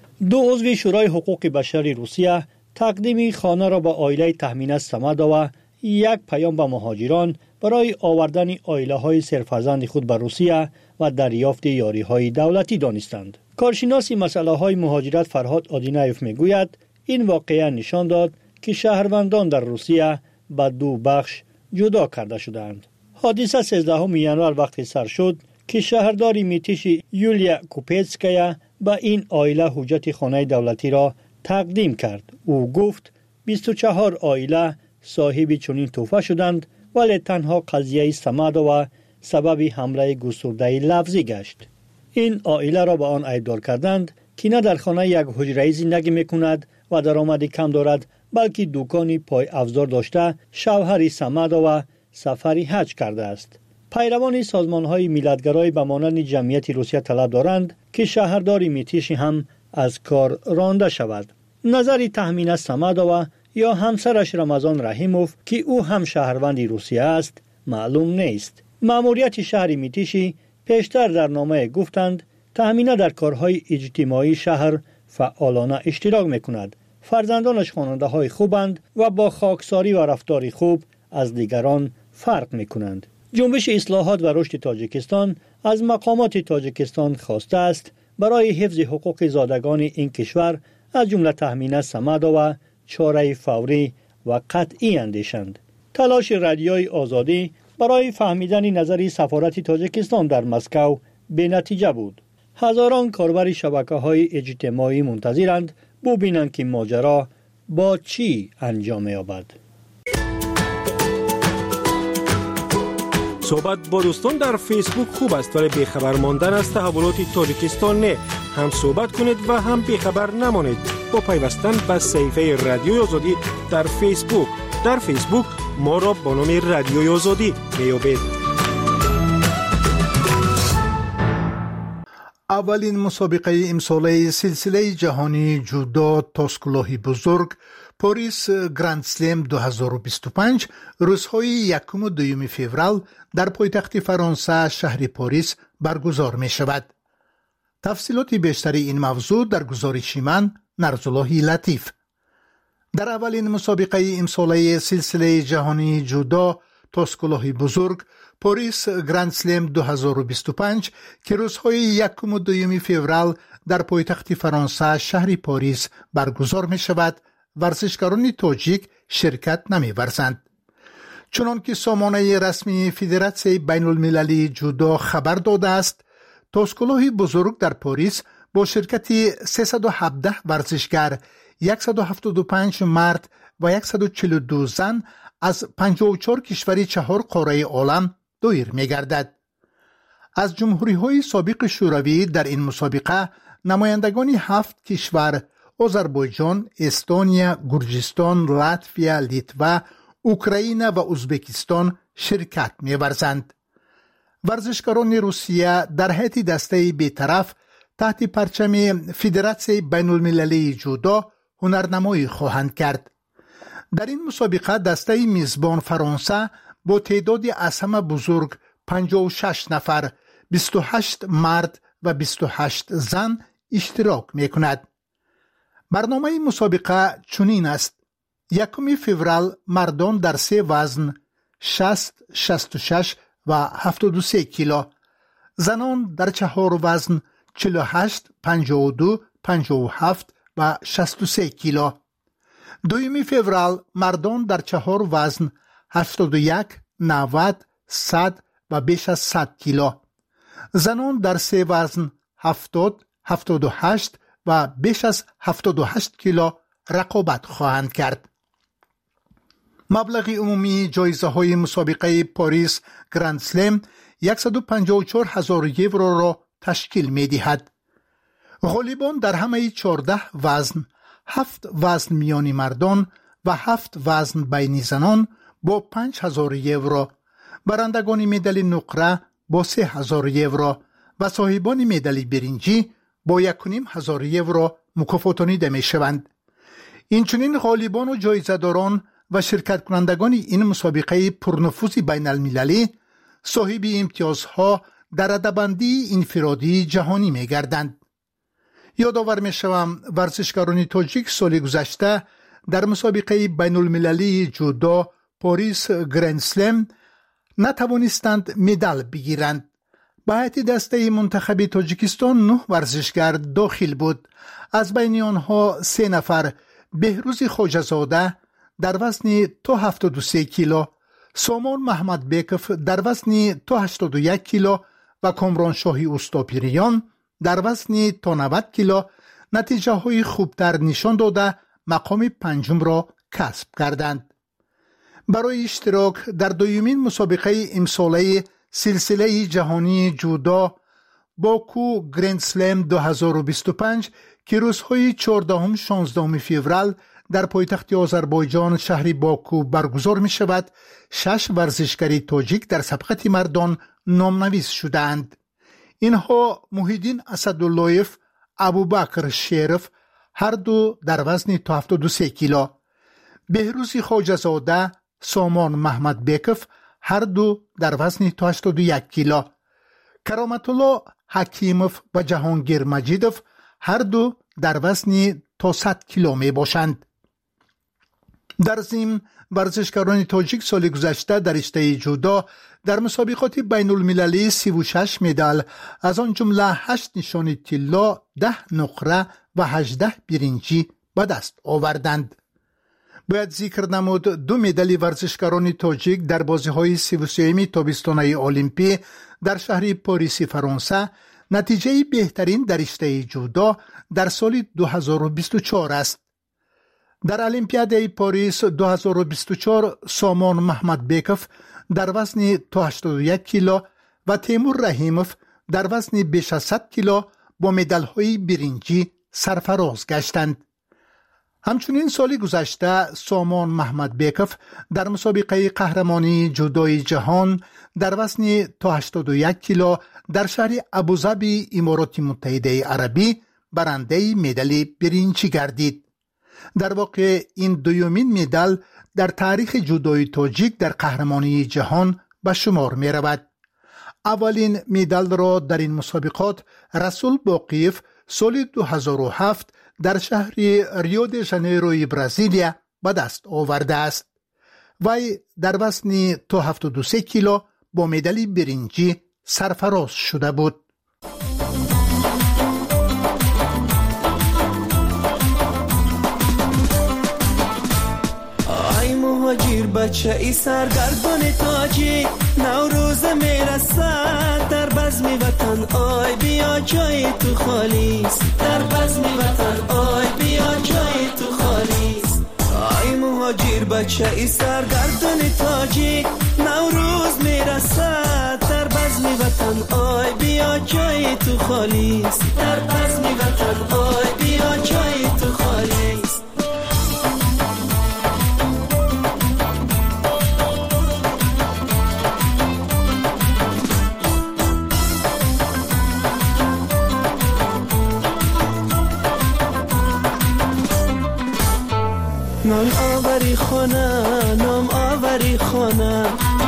2 عضو شورای حقوق بشر روسیه تقدیم خانه را به عائله تهمینه سمدووا یک پیام به مهاجران برای آوردن عائله‌های سرفرزند خود به روسیه و دریافت یاری‌های دولتی دانستند. کارشناس مسائل مهاجرت فرهاد آدینایف میگوید این واقعه نشان داد که شهروندان در روسیه به 2 بخش جدا کرده شدند. حادثه 13 ژانویه وقتی سر شد که شهرداری میتیش یولیا کوپتسکایا به این عائله حجت خانه دولتی را تقدیم کرد. او گفت 24 عائله صاحب چنین تحفه شدند، ولی تنها قضیه سمدووا سبب حمله گسترده لفظی گشت. این عائله را به آن ایبدار کردند که نه در خانه یک حجره زندگی میکند و درآمدی کم دارد، بلکه دکانی پای افزار داشته شوهری سمدا و سفری حج کرده است. پیروان سازمان‌های ملیت‌گرای به مانند جمعیت روسیه طلب دارند که شهردار میتیش هم از کار رانده شود. نظر تهمینه سمداوا یا همسرش رمضان رحیموف که او هم شهروند روسیه است معلوم نیست. مأموریت شهر میتیشی پیشتر در نامه گفتند تهمینه در کارهای اجتماعی شهر فعالانه اشتراک میکند. فرزندانش خواننده‌های خوبند و با خاکساری و رفتار خوب از دیگران فرق میکنند. جنبش اصلاحات و رشد تاجیکستان از مقامات تاجیکستان خواسته است برای حفظ حقوق زادگان این کشور از جمله تهمینه سمداوا چاره فوری و قطعی اندیشند. تلاش رادیوی آزادی برای فهمیدن نظر سفارت تاجیکستان در مسکو به نتیجه بود. هزاران کاربر شبکه‌های اجتماعی منتظرند ببینند که ماجرا با چی انجام یابد. صحبت با دوستان در فیسبوک خوب است، ولی بیخبر ماندن از تحولات تاجیکستان نه. هم صحبت کنید و هم بیخبر نمانید با پیوستن به صفحه رادیوی آزادی در فیسبوک. در فیسبوک ما را با نام رادیوی آزادی میابید. اولین مسابقه امساله سلسله جهانی جودو تاسکلوهی بزرگ پاریس گراند سلم 2025 روزهای 1 و 2 فوریه در پایتخت فرانسه شهر پاریس برگزار می شود. تفصیلات بیشتری این موضوع در گزارش من نرزالله لطیف. در اولین مسابقه امساله سلسله جهانی جودو تاسکلوهی بزرگ پاریس گراند سلم 2025 که روزهای 1 و 2 فوریه در پایتخت فرانسه شهر پاریس برگزار می شود، ورزشکاران تاجیک شرکت نمی ورزند. چنان که سامانه رسمی فدراسیون بین المللی جودو خبر داده است، تاسکلوهی بزرگ در پاریس با شرکت 317 ورزشگر، 175 مرد و 142 زن از 54 کشور 4 قاره عالم دایر می گردد. از جمهوری‌های سابق شوروی در این مسابقه نمایندگان 7 کشور آذربایجان، استونیا، گرجستان، لاتویا، لیتوا، اوکراین و ازبکستان شرکت می‌ورزند. ورزشکاران روسیه در هیئت دسته بی‌طرف تحت پرچم فدراسیون بین المللی جودو هنرنمایی خواهند کرد. در این مسابقه دسته میزبان فرانسه با تعدادی از همه بزرگ 56 نفر، 28 مرد و 28 زن اشتراک می‌کند. برنامه مسابقه چنین است: 1 فوریه مردان در 3 وزن 60، 66 و 73 کیلو، زنان در 4 وزن 48، 52، 57 و 63 کیلو. 2 فوریه مردان در 4 وزن 81، 90، 100 و بیش از 100 کیلو، زنان در 3 وزن 70، 78 و بیش از 78 کیلو رقابت خواهند کرد. مبلغ عمومی جایزه های مسابقه پاریس گراند سلم 154,000 یورو را تشکیل می دهد. غالبان در همه 14 وزن، 7 وزن میانی مردان و 7 وزن بین زنان با 5,000 یورو، برندگان مدال نقره با 3,000 یورو و صاحبان مدال برنجی با 1,500 یورو مکافاتانیده می شوند. اینچنین غالبان و جایزه‌داران و شرکت کنندگان این مسابقه پرنفوذ بین المللی صاحب امتیازها در رده‌بندی انفرادی جهانی می گردند. یادآور می شوم ورزشکاران تاجیک سال گذشته در مسابقه بین المللی جودو پاریس گراند سلم نتوانستند مدال بگیرند. به هیئت دسته منتخب تاجیکستان 9 ورزشگر داخل بود. از بین آنها 3 نفر: بهروز خواجه‌زاده در وزن تا 73 کیلو، سامان محمد بیکف در وزن تا 81 کیلو و کامران شاهی استاپیریان در وزن تا 90 کیلو نتیجه های خوبتر نشان داده مقام 5 را کسب کردند. برای اشتراک در دومین مسابقه امساله سلسله جهانی جودو باکو گرند سلم 2025 که روزهای 14-16 فوریه در پایتخت آذربایجان شهر باکو برگزار می شود، 6 ورزشکاری تاجیک در سبقت مردان نامنویس شدند. اینها محیدین اسداللهیف، ابوبکر شریف هر دو در وزن تا 73 کیلو، بهروزی خواجه‌زاده، سامان محمد بیکف هر دو در وزن تا 81 کیلو، کرامت الله حکیموف و جهانگیر مجیدوف هر دو در وزن تا 100 کیلو می باشند. در ضمن ورزشکاران تاجیک سال گذشته در رشته جودو در مسابقات بین المللی 36 مدال از آن جمله 8 نشان طلا، 10 نقره و 18 برنجی به دست آوردند. باید ذکر نمود 2 مدال ورزشکاران تاجیک در بازی‌های 33 تابستانه المپی در شهر پاریس فرانسه نتیجه بهترین در رشته جودو در سال 2024 است. در المپیاد پاریس 2024 سامان محمد بیکف در وزن تا 81 کیلو و تیمور رحیموف در وزن بیش از 100 کیلو با مدال‌های برنجی سرفراز گشتند. همچنین سال گذشته سامان محمد بیکف در مسابقه قهرمانی جودوی جهان در وزن تا 81 کیلو در شهر ابوظبی امارات متحده عربی برنده مدال برنجی گردید. در واقع این دومین مدال در تاریخ جودوی تاجیک در قهرمانی جهان به شمار می رود. اولین مدال را در این مسابقات رسول باقیف سال 2007 در شهر ریو د ژانیروی برزیلیا به دست آورده است. وی در وزن تا 73 کیلو با مدال برنجی سرفراز شده بود. مهاجر بچه ای سرگردان تاجیک نوروز میرسد در بزم وطن آی بیا جای تو خالیست در بزم وطن آی بیا جای تو خالیست آی مهاجر بچه ای سرگردان تاجیک نوروز میرسد در بزم وطن آی بیا جای تو خالیست در بزم وطن آی بیا جای تو خالیست. نام آوری خونه نام آوری خونه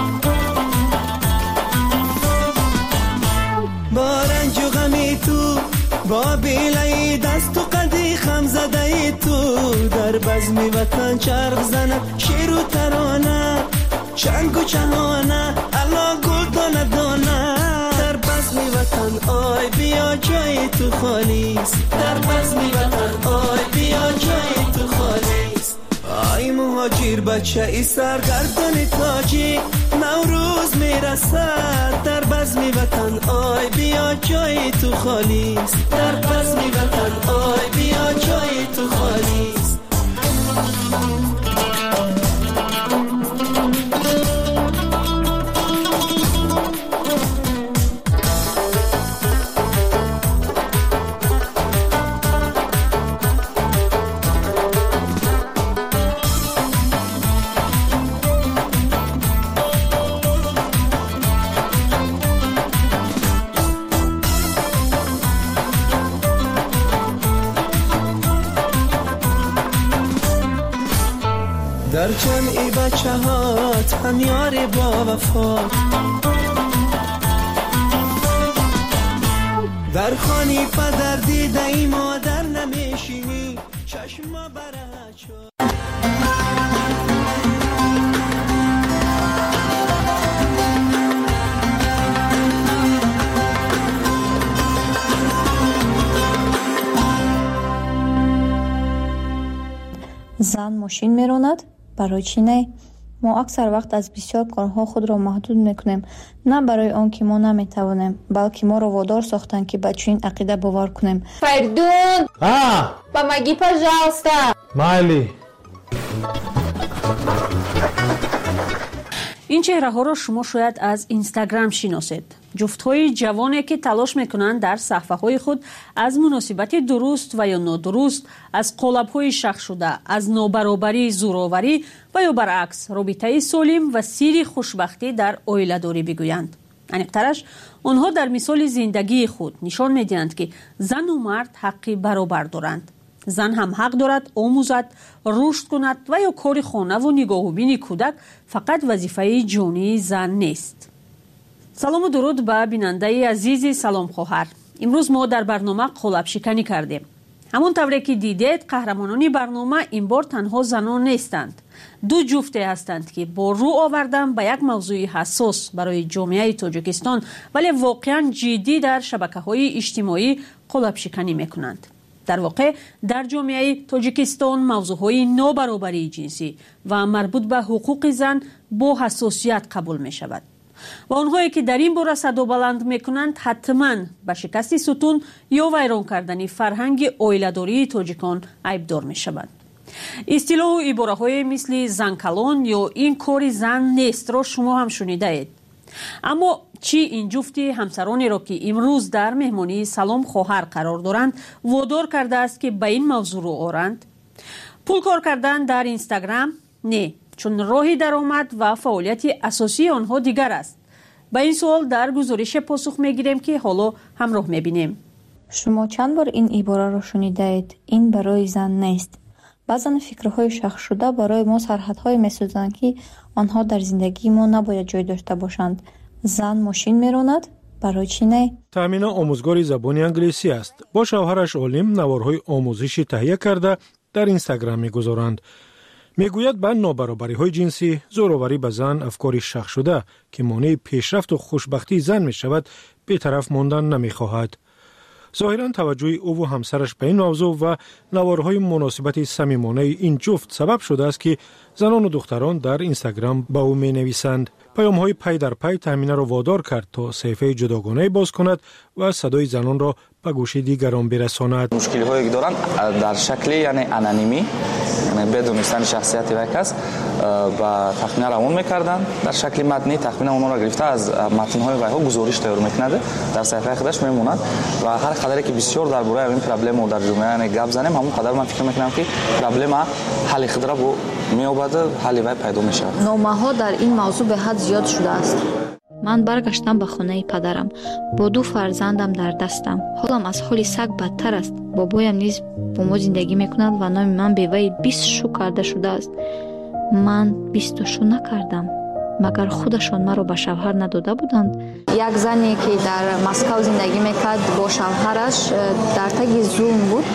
با رنج و غمی تو با بیلای دست و قدی خم زده تو در بزم وطن چرخ زند شیر و ترانه چنگ و چهانه الا گل دانه دانه در بزم وطن آی بیا جای تو خالیست در بزم وطن آی بیا جای تو خالیست. آی مهاجر بچه ای سرگردان تاجیک نوروز میرسد در بزم وطن آی بیا جای تو خالیست در بزم وطن آی بیا جای تو خالیست. در جمعی بچه هات هم یار با وفا در خانی پدر دیده ای مادر نمیشینی چشم بره چو زن ماشین میراند برای چی نه؟ ما اکثر وقت از بسیار کارها خود را محدود میکنیم، نه برای آن که ما نمیتوانیم، بلکه ما را وادار ساختند که به چنین عقیده باور کنیم. Perdón. Помоги, пожалуйста. Майли. این چهره‌ها را شما شاید از اینستاگرام شناسید. جفت‌های جوانی که تلاش می‌کنند در صفحه‌های خود از مناسبت درست و یا نادرست، از قالب‌های شخص شده، از نابرابری، زورآوری و یا برعکس رابطه سالم و سیر خوشبختی در عائله‌داری بگویند. انیق‌ترش آنها در مثال زندگی خود نشان می‌دهند که زن و مرد حقی برابر دارند. زن هم حق دارد آموزد، رشد کند و یا کار خانه و نگاه‌وبین کودک فقط وظیفه جانی زن نیست. سلام و درود به بیننده عزیز سلام خواهر. امروز ما در برنامه قالب شکنی کردیم. همون طوری که دیدید قهرمانان برنامه این بار تنها زنان نیستند. دو جفته هستند که با رو آوردن به یک موضوع حساس برای جامعه تاجیکستان ولی واقعا جدی در شبکه‌های اجتماعی قالب شکنی میکنند. در واقع در جامعه تاجیکستان موضوعهای نابرابری جنسی و مربوط به حقوق زن با حساسیت قبول می شود و آنهایی که در این باره صدا بلند می کنند حتما به شکست ستون یا ویران کردن فرهنگ عائله‌داری تاجیکان عیبدار می شوند. اصطلاح و عباره های مثل زن کلان یا این کار زن نیست را شما هم شنیده اید. اما چی این جفتی همسرانی را که امروز در مهمانی سلام خواهر قرار دارند وادار کرده است که به این موضوع رو آورند؟ پول کار کردن در اینستاگرام؟ نه، چون راه درآمد و فعالیت اساسی آنها دیگر است. به این سوال در گزارش پاسخ میگیریم که حالا همراه میبینیم. شما چند بار این عباره را شنیده اید؟ این برای زن نیست. بعضن فکرهای شخص شده برای ما سرحدهای میسازند که آنها در زندگی ما نباید جای داشته باشند. زن ماشین میراند، برای چی نه؟ تامینه آموزگار زبان انگلیسی است. با شوهرش عالم نوارهای آموزشی تهیه کرده در اینستاگرام میگذارند. میگوید به نابرابری های جنسی، زورآوری به زن افکاری شخص شده که مانع پیشرفت و خوشبختی زن می شود بی‌طرف ماندن نمیخواهد. ظاهراً توجه او و همسرش به این موضوع و نوارهای مناسبت صمیمانه این جفت سبب شده است که زنان و دختران در اینستاگرام با او می نویسند. پیام‌های پی در پی تامینه را وادار کرد تا صفحه جداگانه باز کند و صدای زنان را به گوش دیگران برساند. مشکلی هایی که دارن در شکل یعنی انانیمی، یعنی بدون داشتن شخصیت یک کس و تخمینه را اون میکردن در شکل متنی. تخمینه اون را گرفته از متن‌های ویها گزارش تیار میکنه، در صفحه خودش میموند و هر قدری که بسیار درباره این پرابلم در جامعه گپ زنیم همون قدر من فکر میکنم که پرابلم حل خود را میابد، حل وی پیدا میشه. نامه‌ها در این موضوع به حد زیاد شده است. من برگشتم به خانه پدرم با 2 فرزندم در دستم. حالم از حال سگ بدتر است. بابایم نیز با ما زندگی میکند و نام من به وی 20 شو کرده شده است. من 20 شو نکردم. مگر خودشان مرا به شوهر نداده بودند؟ یک زنی که در مسکو زندگی میکرد با شوهرش در تگ زوم بود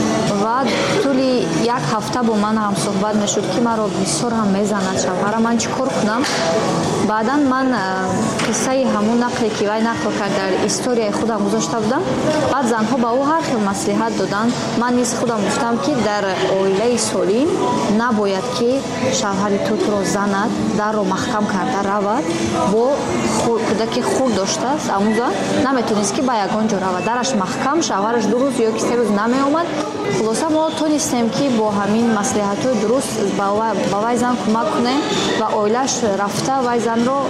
و طولی 1 هفته با من هم صحبت میشد که مرا بسیار هم میزند شوهرم. من چیکار کنم؟ بعدا من قصه همون نقلی که وی نقل کرد در استوری خودم گذاشته بودم. بعد زنها با او هر خیل مصلحت دادن. من نیز خودم گفتم که در عائله سالم نباید که شوهر تو رو زند، در رو محکم کرده رود، با کودک خود داشته است اموزا نمیتونست که با یگان جا رود، درش محکم، شوهرش 2 روز یا 3 روز نمی آمد. خلاصه ما تونستیم که با همین مصلحت‌های درست با وی زن کمک کنیم و عائله‌اش رفته وی زن رو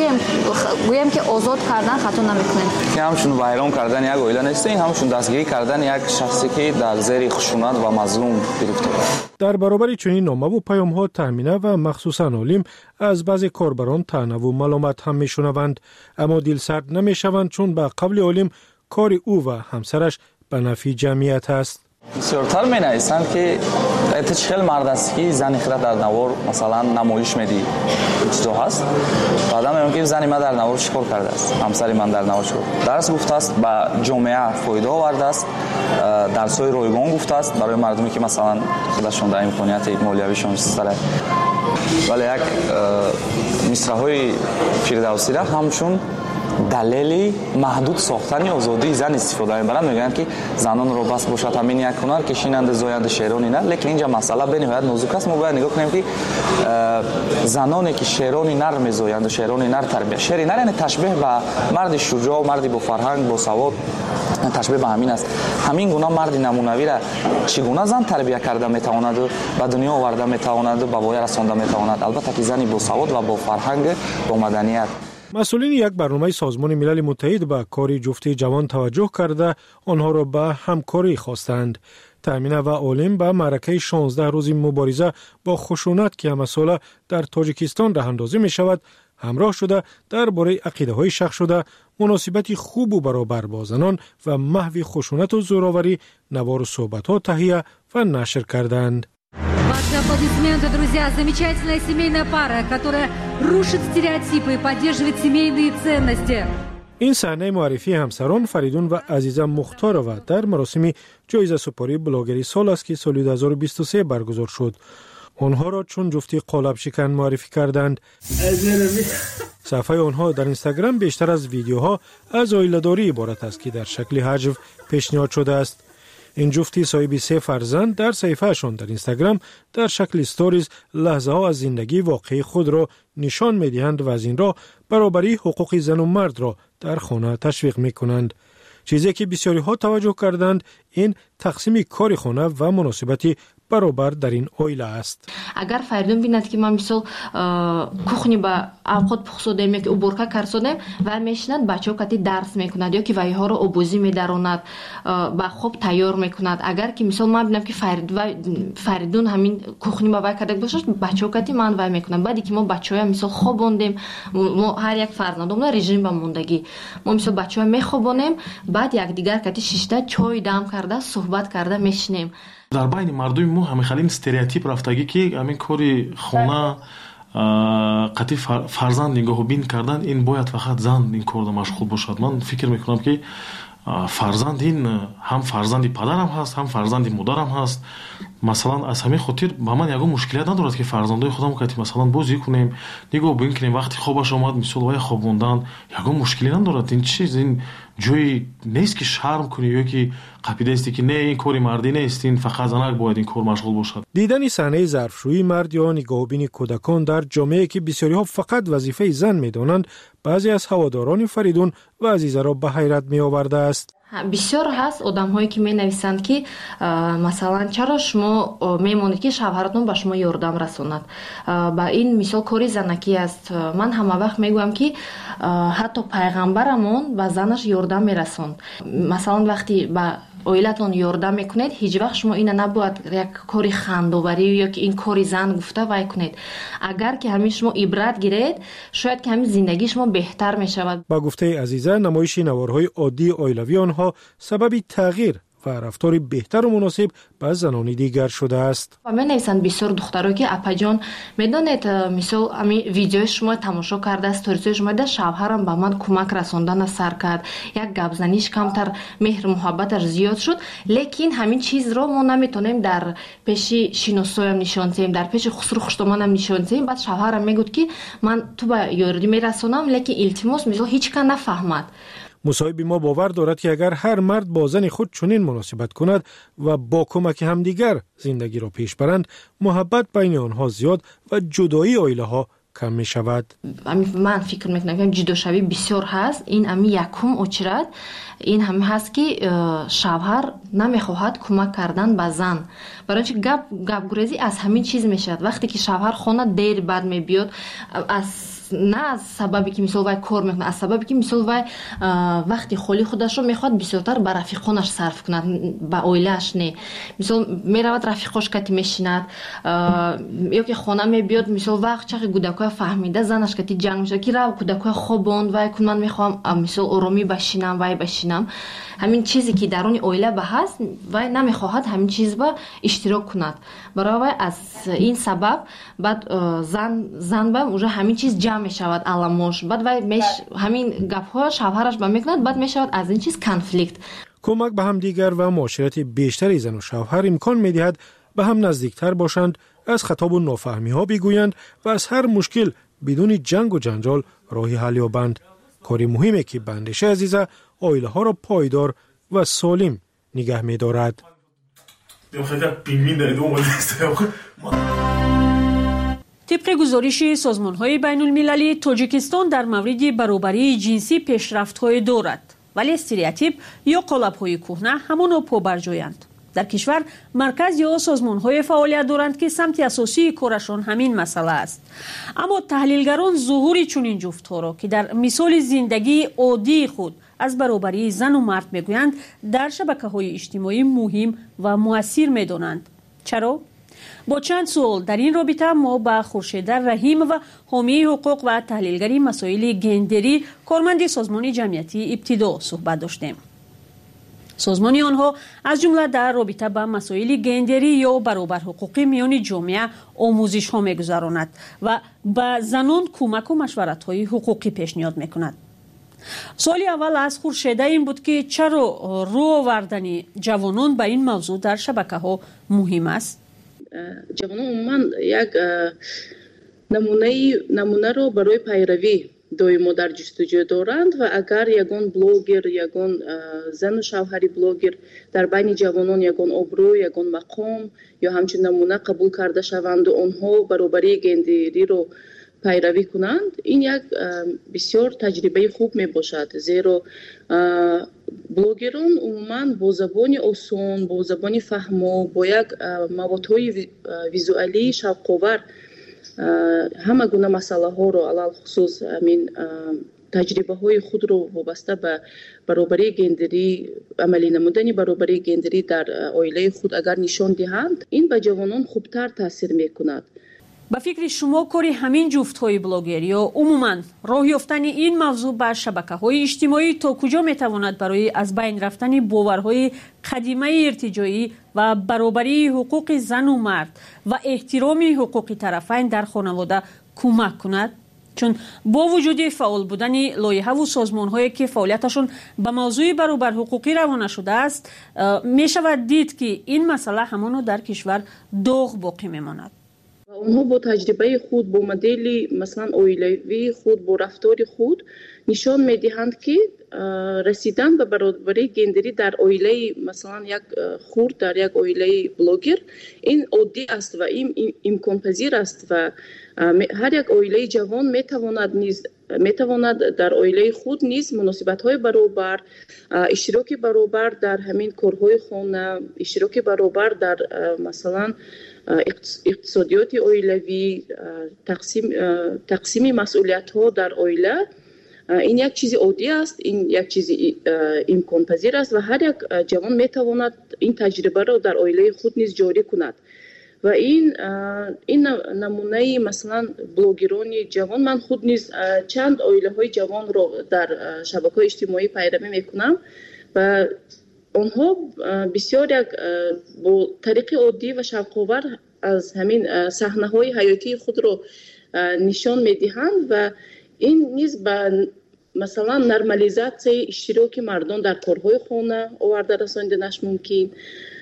گویم که آزاد کردن خطا نمیکنیم. که همشون ویران کردن یک عائله نیست، این همشون دستگیری کردن یک شخصی که در زیر خشونت و مظلوم گرفته. در برابر چنین نامه و پیام‌ها تامینه و مخصوصاً عالم از بعضی کاربران طعنه و ملامت هم میشنوند، اما دلسرد نمیشوند چون به قبل عالم کار او و همسرش به نفع جمعیت است. بسیارتر می نویسند که اتش خیلی مرد است که زن خود در نوار مثلا نمایش میدی چطور هست. بعدا میگم که زن من در نوار چیکار کرده است، همسر من در نوار چیکار درس گفته است، به جامعه فایده آورده است، درس‌های رایگان گفته است برای مردمی که مثلا خودشون در امکانیت مالیویشون سره. ولی یک مصرع‌های فردوسی را همشون دلیلی محدود ساختن آزادی زن استفاده می‌برند. میگن که زنان رو بس باشد همین یک هنر که شیننده زاینده شعرانی نه، لیکن اینجا مسئله به نهایت نازک است. ما باید نگاه کنیم که زنانی که شعرانی نر می‌زایند و شعرانی نر تربیت، شعری نر یعنی تشبیه به مرد شجاع، مردی با فرهنگ، با سواد، تشبیه به همین است. همین گونه مرد نمونوی را چگونه زن تربیت کرده میتواند و به دنیا آورده میتواند و به پایان رسانده میتواند، البته که زنی با سواد و با فرهنگ، با مدنیت. مسئولین یک برنامه سازمان ملل متحد به کار جفتی جوان توجه کرده آنها را به همکاری خواستند. تامین و عالم به معرکه 16 روز مبارزه با خشونت که همه ساله در تاجیکستان راه اندازی می شود همراه شده درباره عقیده های شخص шуда مناسبتی خوب و برابر با زنان و محو خشونت و زوراوری نوار صحبت‌ها تهیه و نشر کردند. Ваши аплодисменты, друзья. Замечательная семейная пара, которая рушит стереотипы и поддерживает семейные ценности. این صحنه معرفی همسران فریدون و عزیزه مختارова در مراسم جایزه سپاری بلاگری سال است که سال 2023 برگزار شد. آنها را چون جفتی قالب شکن معرفی کردند. صفحه آنها در اینستاگرام بیشتر از ویدیوها از عائله‌داری عبارت است که در شکل حجو پیشنهاد شده است. این جفتی صاحب 3 فرزند در صفحه‌شان در اینستاگرام در شکل استوریز لحظه ها از زندگی واقعی خود را نشان می‌دهند و از این راه برابری حقوق زن و مرد را در خانه تشویق می‌کنند. چیزی که بسیاری ها توجه کردند این تقسیم کار خانه و مناسبتی برابر در این عائله است. اگر فریدون بیند که ما مثلا کухни با اوقات پخ سودیم یا که уборка کار سودیم و میشنند بچه‌ها کتی درس میکند یا که وایها رو آبوزی میداروند با خوب تیار میکند. اگر که مثلا ما ببینم که فریدون همین کухни با وای کرده باشه بچه‌ها کتی من وای میکنم. بعدی که ما بچه‌ها مثلا خوابوندیم ما هر یک فرزندمون رژیم با موندگی ما مثلا بچه‌ها میخوابونیم بعد یک دیگر کتی شیشته چای دم کرده صحبت کرده میشنیم. در بین مردم ما همیشه این استریوتیپ رفتگی که همین کاری خانه قطعی فرزند نگاه بین کردن این باید فقط زن این کار مشغول باشد. من فکر میکنم که فرزند این هم فرزندی پدرم هست هم فرزندی مادرم هست. مثلا از همین خاطر با من یگو مشکلیت ندارد که فرزندای خودم که مثلا بازی کنیم نگاه بین کنیم وقتی خوابش اومد مثلا وای خوابوندن یگو مشکلی ندارد. این چیز این جوی نیست که شرم کنی یا که قاعده است که نه این کاری مردی نیست این فقط زنک باید این کار مشغول باشد. دیدن صحنه ظرفشویی مرد یا نگاهبین کودکان در جامعه که بسیاری ها فقط وظیفه زن میدانند بعضی از هواداران فریدون و عزیزه را به حیرت می آورده است. بسیار هست آدم‌هایی که می‌نویسند که مثلا چرا شما می‌مونید که شوهرتون به شما یاردم رسوند. با این مثال کاری زنکی است. من همه وقت میگم که حتی پیغمبرمون به زنش یاردم میرسوند. مثلا وقتی با اویلتون یاردم میکنید هیچ وقت شما اینو نباید یک کاری خندوبری یا که این کاری زن گفته وای کنید. اگر که همین شما عبرت گیرید شاید که همین زندگی شما بهتر میشود. با گفته عزیزه نمایش نوارهای عادی عائلوی آنها سبب تغییر و رفتار بهتر و مناسب با زنان دیگر شده است. و من نویسند بسیار دخترها که اپا جان میدونید مثلا همین ویدیو شما تماشا کرده استوریز شما ده شوهرم به من کمک رسوندن سر کرد یک گپ زنیش کمتر مهر محبتش زیاد شد لیکن همین چیز رو ما نمیتونیم در پیش شینوسویم نشون دهیم در پیش خسرو خشتمانم نشون دهیم. بعد شوهرم میگفت که من تو به یاردی میرسونم لیکن التماس مثلا هیچ کس نفهمد. مصاحب ما باور دارد که اگر هر مرد با زن خود چنین مناسبت کند و با کمک همدیگر زندگی را پیش برند محبت بین آنها زیاد و جدایی عائله ها کم می شود. من فکر میکنم که جداشوی بسیار هست. این امی یکم اچرد این هم هست که شوهر نمیخواهد کمک کردن به زن برای اینکه گپ گریزی از همین چیز میشد. وقتی که شوهر خانه دیر بعد میبیاد نه از سببی که مثلا وای کار میکنه از سببی که مثلا وای وقتی خالی خودش رو میخواد بسیارتر به رفیقانش صرف کند با عائله‌اش نه. مثلا میرود رفیقاش کتی میشیند یا که خانه میبیاد مثلا وقت چه کودکای فهمیده زنش کتی جنگ میشه که رو کودکای خوابوند وای کن من میخوام مثلا آرامی بشینم وای بشینم. همین چیزی که درون عائله به هست وای نمیخواهد همین چیز با اشتراک کند. برای از این سبب بعد زن با اونجا همین چیز جمع میشود علامش بعد وای همین گپ‌ها شوهرش با میکند بعد میشود از این چیز کنفلیکت. کمک به هم دیگر و معاشرت بیشتری زن و شوهر امکان میدهد به هم نزدیکتر باشند از خطاب و نافهمی ها بگویند و از هر مشکل بدون جنگ و جنجال راهی حل یابند. کاری مهمه که به اندیشه عزیزه آیله ها را پایدار و سالم نگه می دارد. طبق گزارش سازمان‌های بین‌المللی، تاجیکستان در مورد برابری جنسی پیشرفت‌های دارد، ولی استریوتیپ یا قالب‌های کهنه همانا پابرجایند. در کشور مرکز یا سازمان‌های فعالیت دارند که سمت اساسی کارشان همین مسئله است. اما تحلیلگران ظهور چنین جفت‌ها را که در مثال زندگی عادی خود از برابری زن و مرد میگویند در شبکه‌های اجتماعی مهم و مؤثر می‌دانند. چرا؟ با چند سوال در این رابطه ما با خورشید رحیم و حامی حقوق و تحلیلگری مسائل گندری کارمند سازمان جمعیتی ابتدا صحبت داشتیم. سازمان آنها از جمله در رابطه با مسائل گندری یا برابر حقوقی میان جامعه آموزش ها میگذراند و به زنان کمک و مشورت های حقوقی پیشنهاد میکند. سوالی اول از خورشید این بود که چرا رو آوردن جوانان به این موضوع در شبکه ها مهم است؟ جوانان عموما یک نمونه رو برای پیروی دویما در جستجو دارند و اگر یگان بلوگر، یگان زن و شوهری بلوگر در بین جوانان یگان ابرو، یگان مقام یا همچنین نمونه قبول کرده شوند و آنها برابری گندری رو پیروی کنند، این یک بسیار تجربه خوب می باشد، زیرا بلوگران عموما با زبان آسان، با زبان فهمو، با یک موادهای ویزوالی شوق‌آور همه گونه مسئله ها رو علل خصوص همین تجربه های خود رو وابسته به برابری گندری، عملی نمودن برابری گندری در عائله خود اگر نشان دهند، این به جوانان خوبتر تاثیر میکند. به فکر شما کاری همین جفت‌های بلاگر یا عموماً راه یافتن این موضوع بر شبکه‌های اجتماعی تا کجا می‌تواند برای از بین رفتن باورهای قدیمی ارتجاعی و برابری حقوق زن و مرد و احترام حقوق طرفین در خانواده کمک کند؟ چون با وجود فعال بودن لایحه و سازمان‌هایی که فعالیتشون به موضوع برابر حقوقی روانه شده است، می‌شود دید که این مسئله همانو در کشور داغ باقی می‌ماند. اونها با تجربه خود، با مدل مثلا عائلوی خود، با رفتار خود نشان میدهند که رسیدن به برابری گندری در عائله مثلا یک خرد، در یک عائله بلوگر، این عادی است و این امکان پذیر است و هر یک عائله جوان میتواند در عائله خود نیز مناسبت‌های برابر، اشتراک برابر در همین کارهای خانه، اشتراک برابر در مثلا اقتصادیات عائلوی، تقسیم مسئولیت‌ها در عائله، این یک چیز عادی است، این یک چیز امکان پذیر است و هر یک جوان میتواند این تجربه را در عائله خود نیز جاری کند. و این نمونه مثلا بلوگران جوان، من خود نیز چند عائله‌های جوان را در شبکه‌های اجتماعی پیروی میکنم و آنها بسیار یک با طریق عادی و شوق‌آور از همین صحنه‌های حیاتی خود را نشان میدهند و این نیز به مثلا نرمالیزاسیون اشتراک مردان در کارهای خانه آورده رساندنش ممکن.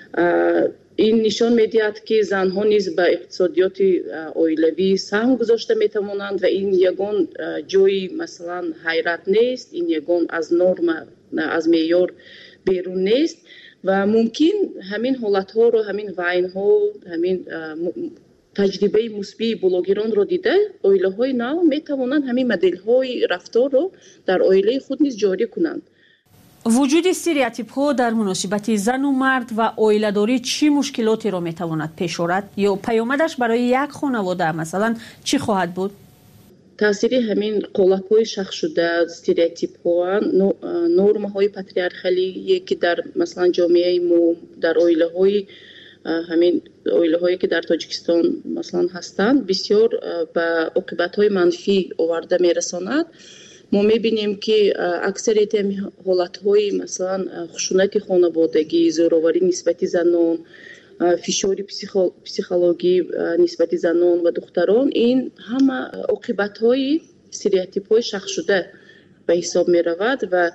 این نشان میدهد که زنها نیز به اقتصادیات عائلوی سهم گذاشته میتوانند و این یگان جای مثلا حیرت نیست، این یگان از نرم، از معیار بیرون نیست و ممکن همین حالتها رو، همین وعینها، همین تجربه مثبت بلوگران رو دیده عائله‌های نو میتوانند همین مدل‌های رفتار رو در عائله خود نیز جاری کنند. وجود استریوتیپ‌ها در مناسبت زن و مرد و عائله‌داری چی مشکلاتی را میتواند پیش آورد یا پیامدش برای یک خانواده مثلا چی خواهد بود؟ تاثیر همین قالب‌های شخص شده، استریوتیپ‌ها، نرم‌های پاتریارخالی که در مثلا جامعه ما، در عائله‌های همین عائله‌هایی که در تاجیکستان مثلا هستند بسیار به عاقبت‌های منفی آورده میرساند. ما می‌بینیم که اکثریت حالت‌های مثلا خشونت خانوادگی، زورآوری نسبت زنان، فشار پسیخولوژی نسبت زنان و دختران، این همه عاقبت‌های استریوتیپ‌های شخص شده به حساب می‌رود و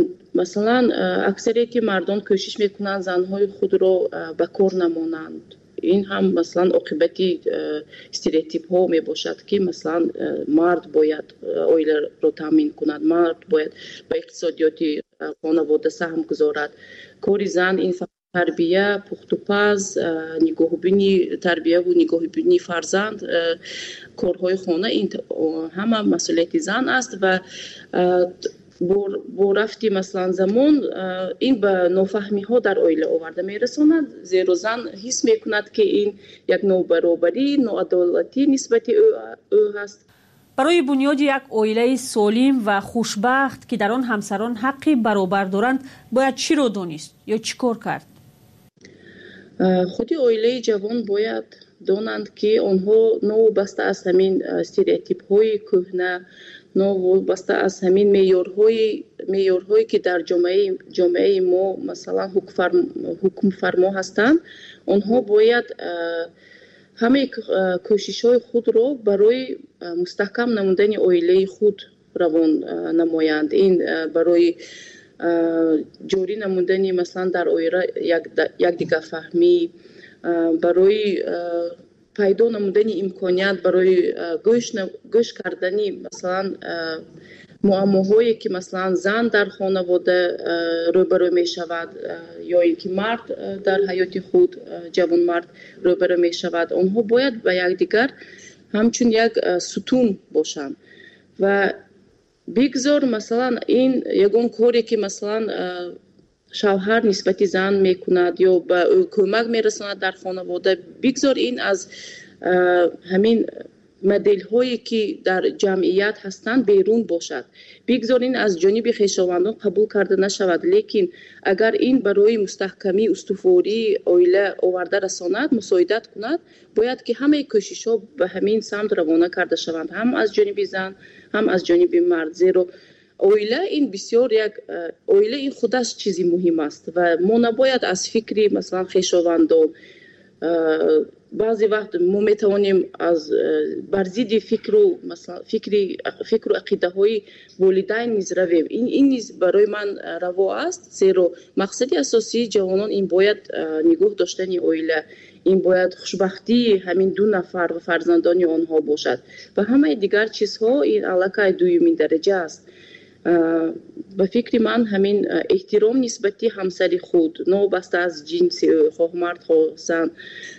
مثلا اکثریت مردم کوشش میکنند زنهای خود را به کار نمانند. این هم مثلا عاقبتی استریوتیپ ها می باشد که مثلا مرد باید اویله رو تامین کند، مرد باید به اقتصادیات خانواده سهم گذارد. کاری زن این تربیه، پخت و پز، نگاهبینی تربیه و نگاهبینی فرزند، کارهای خانه، این همه مسئولیت زن است و با رفتی مثلا زمان این به نافهمی ها در عائله آورده میرساند، زیرا زن حس میکند که این یک نابرابری، ناعدالتی نسبت او هست. برای بنیاد یک عائله سالم و خوشبخت که در آن همسران حقی برابر دارند باید چی رو دانست یا چی کار کرد؟ خودی عائله جوان باید دانند که آنها نوابسته از همین استریوتیپ های کهنه، نوابسته از همین معیارهایی که در جامعه ما مثلا حکم فرما هستند، آنها باید همه کوشش های خود را برای مستحکم نمودن عائله خود روان نمایند. این برای جوری نمودن مثلا در عائله یک دیگر فهمی، برای پیدا نمودن امکانیت برای گوش کردنی مثلا معماهایی که مثلا زن در خانواده روبرو می شود یا اینکه مرد در حیات خود، جوان مرد روبرو می شود، آنها باید به یکدیگر همچون یک ستون باشند و بگذار مثلا این یگان کاری که مثلا شوهر نسبت زن میکند یا به او کمک میرساند در خانواده، بگذار این از همین مدل هایی که در جمعیت هستند بیرون باشد، بگذار این از جانب خویشاوندان قبول کرده نشود. لیکن اگر این برای مستحکمی استواری عائله آورده رساند، مساعدت کند، باید که همه کوشش ها به همین سمت روانه کرده شوند، هم از جانب زن هم از جانب مرد. زیرا عائله این بسیار یک عائله این خودش چیزی مهم است و ما نباید از فکری مثلا خویشاوندان بعضی وقت ما میتوانیم از برزید فکر و عقیده های والدین نیز رویم. این نیز برای من روا است، زیرا مقصد اساسی جوانان این باید نگاه داشتن عائله، این باید خوشبختی همین دو نفر و فرزندان آنها باشد و همه دیگر چیزها این علاقه دومین درجه است. به فکر من همین احترام نسبتی همسری خود، نوبسته از جنس خواه مرد خواه زن،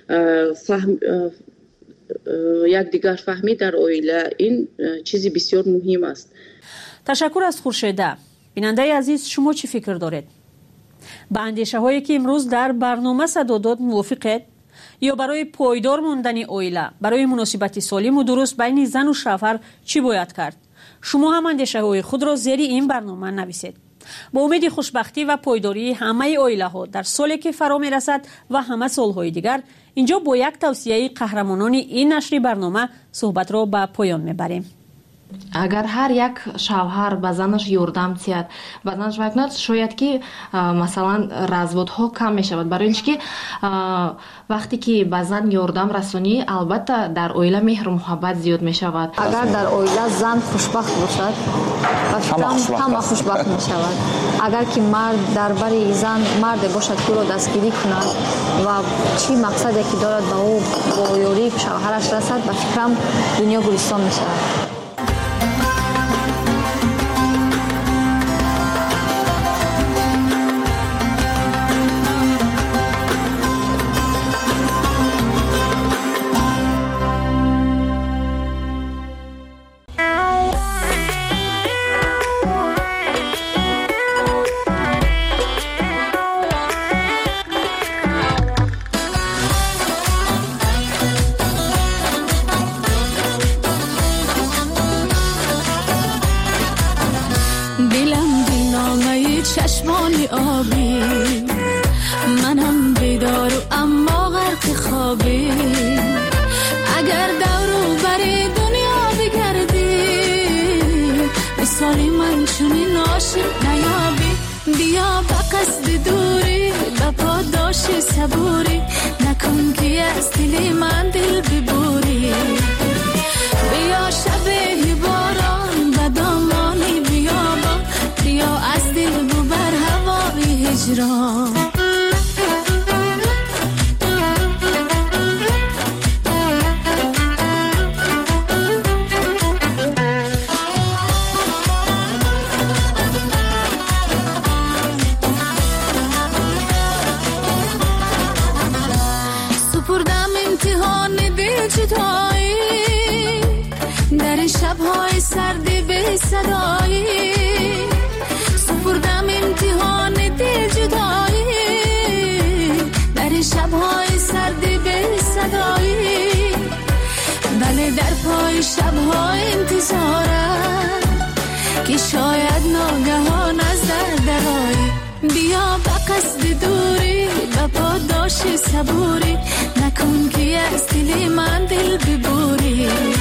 یک دیگر فهمی در عائله، این چیزی بسیار مهم است. تشکر از خورشیده. بیننده عزیز، شما چی فکر دارید؟ با اندیشه هایی که امروز در برنامه صدا داد موافقید؟ یا برای پایدار موندن عائله، برای مناسبت سالم و درست بین زن و شوهر چی باید کرد؟ شما هم اندیشه های خود را زیر این برنامه نویسید. با امید خوشبختی و پایداری همه عائله ها در سالی که فرا می رسد و همه سالهای دیگر، اینجا با یک توصیه قهرمانان این نشر برنامه صحبت را به پایان می بریم. اگر هر یک شوهر به زنش یاردم تید و زنش بکند، شاید که مثلا разводها کم می شود، برای اینکه وقتی که به زن یاردم رسانی البته در عائله مهر و محبت زیاد می شود. اگر در عائله زن خوشبخت باشد همه خوشبخت می شود. اگر که مرد درباره زن مرد باشد که او دستگیری کند و چی مقصدی که دارد به او با یاری شوهرش رسد، به فکرم دنیا گلستان می شود. چشمانی آبی، منم بیدار و اما غرق خوابی. اگر دورو بری دنیا بگردی، مثالی من چونی عاشق نیابی. بیا به قصد دوری، به پاداش صبوری، نکن که از دل من دل ببوری. بیا شب باران به دامانی بیابان، بیا از دل ببر هوای هجران. بی صدایی سپردم امتحان دل جدایی در شبهای سرد بی صدایی بله در پای شبهای انتظارم که شاید ناگهان از درایی بیا به قصد دوری به پاداش صبوری نکن که از دل من دل ببوری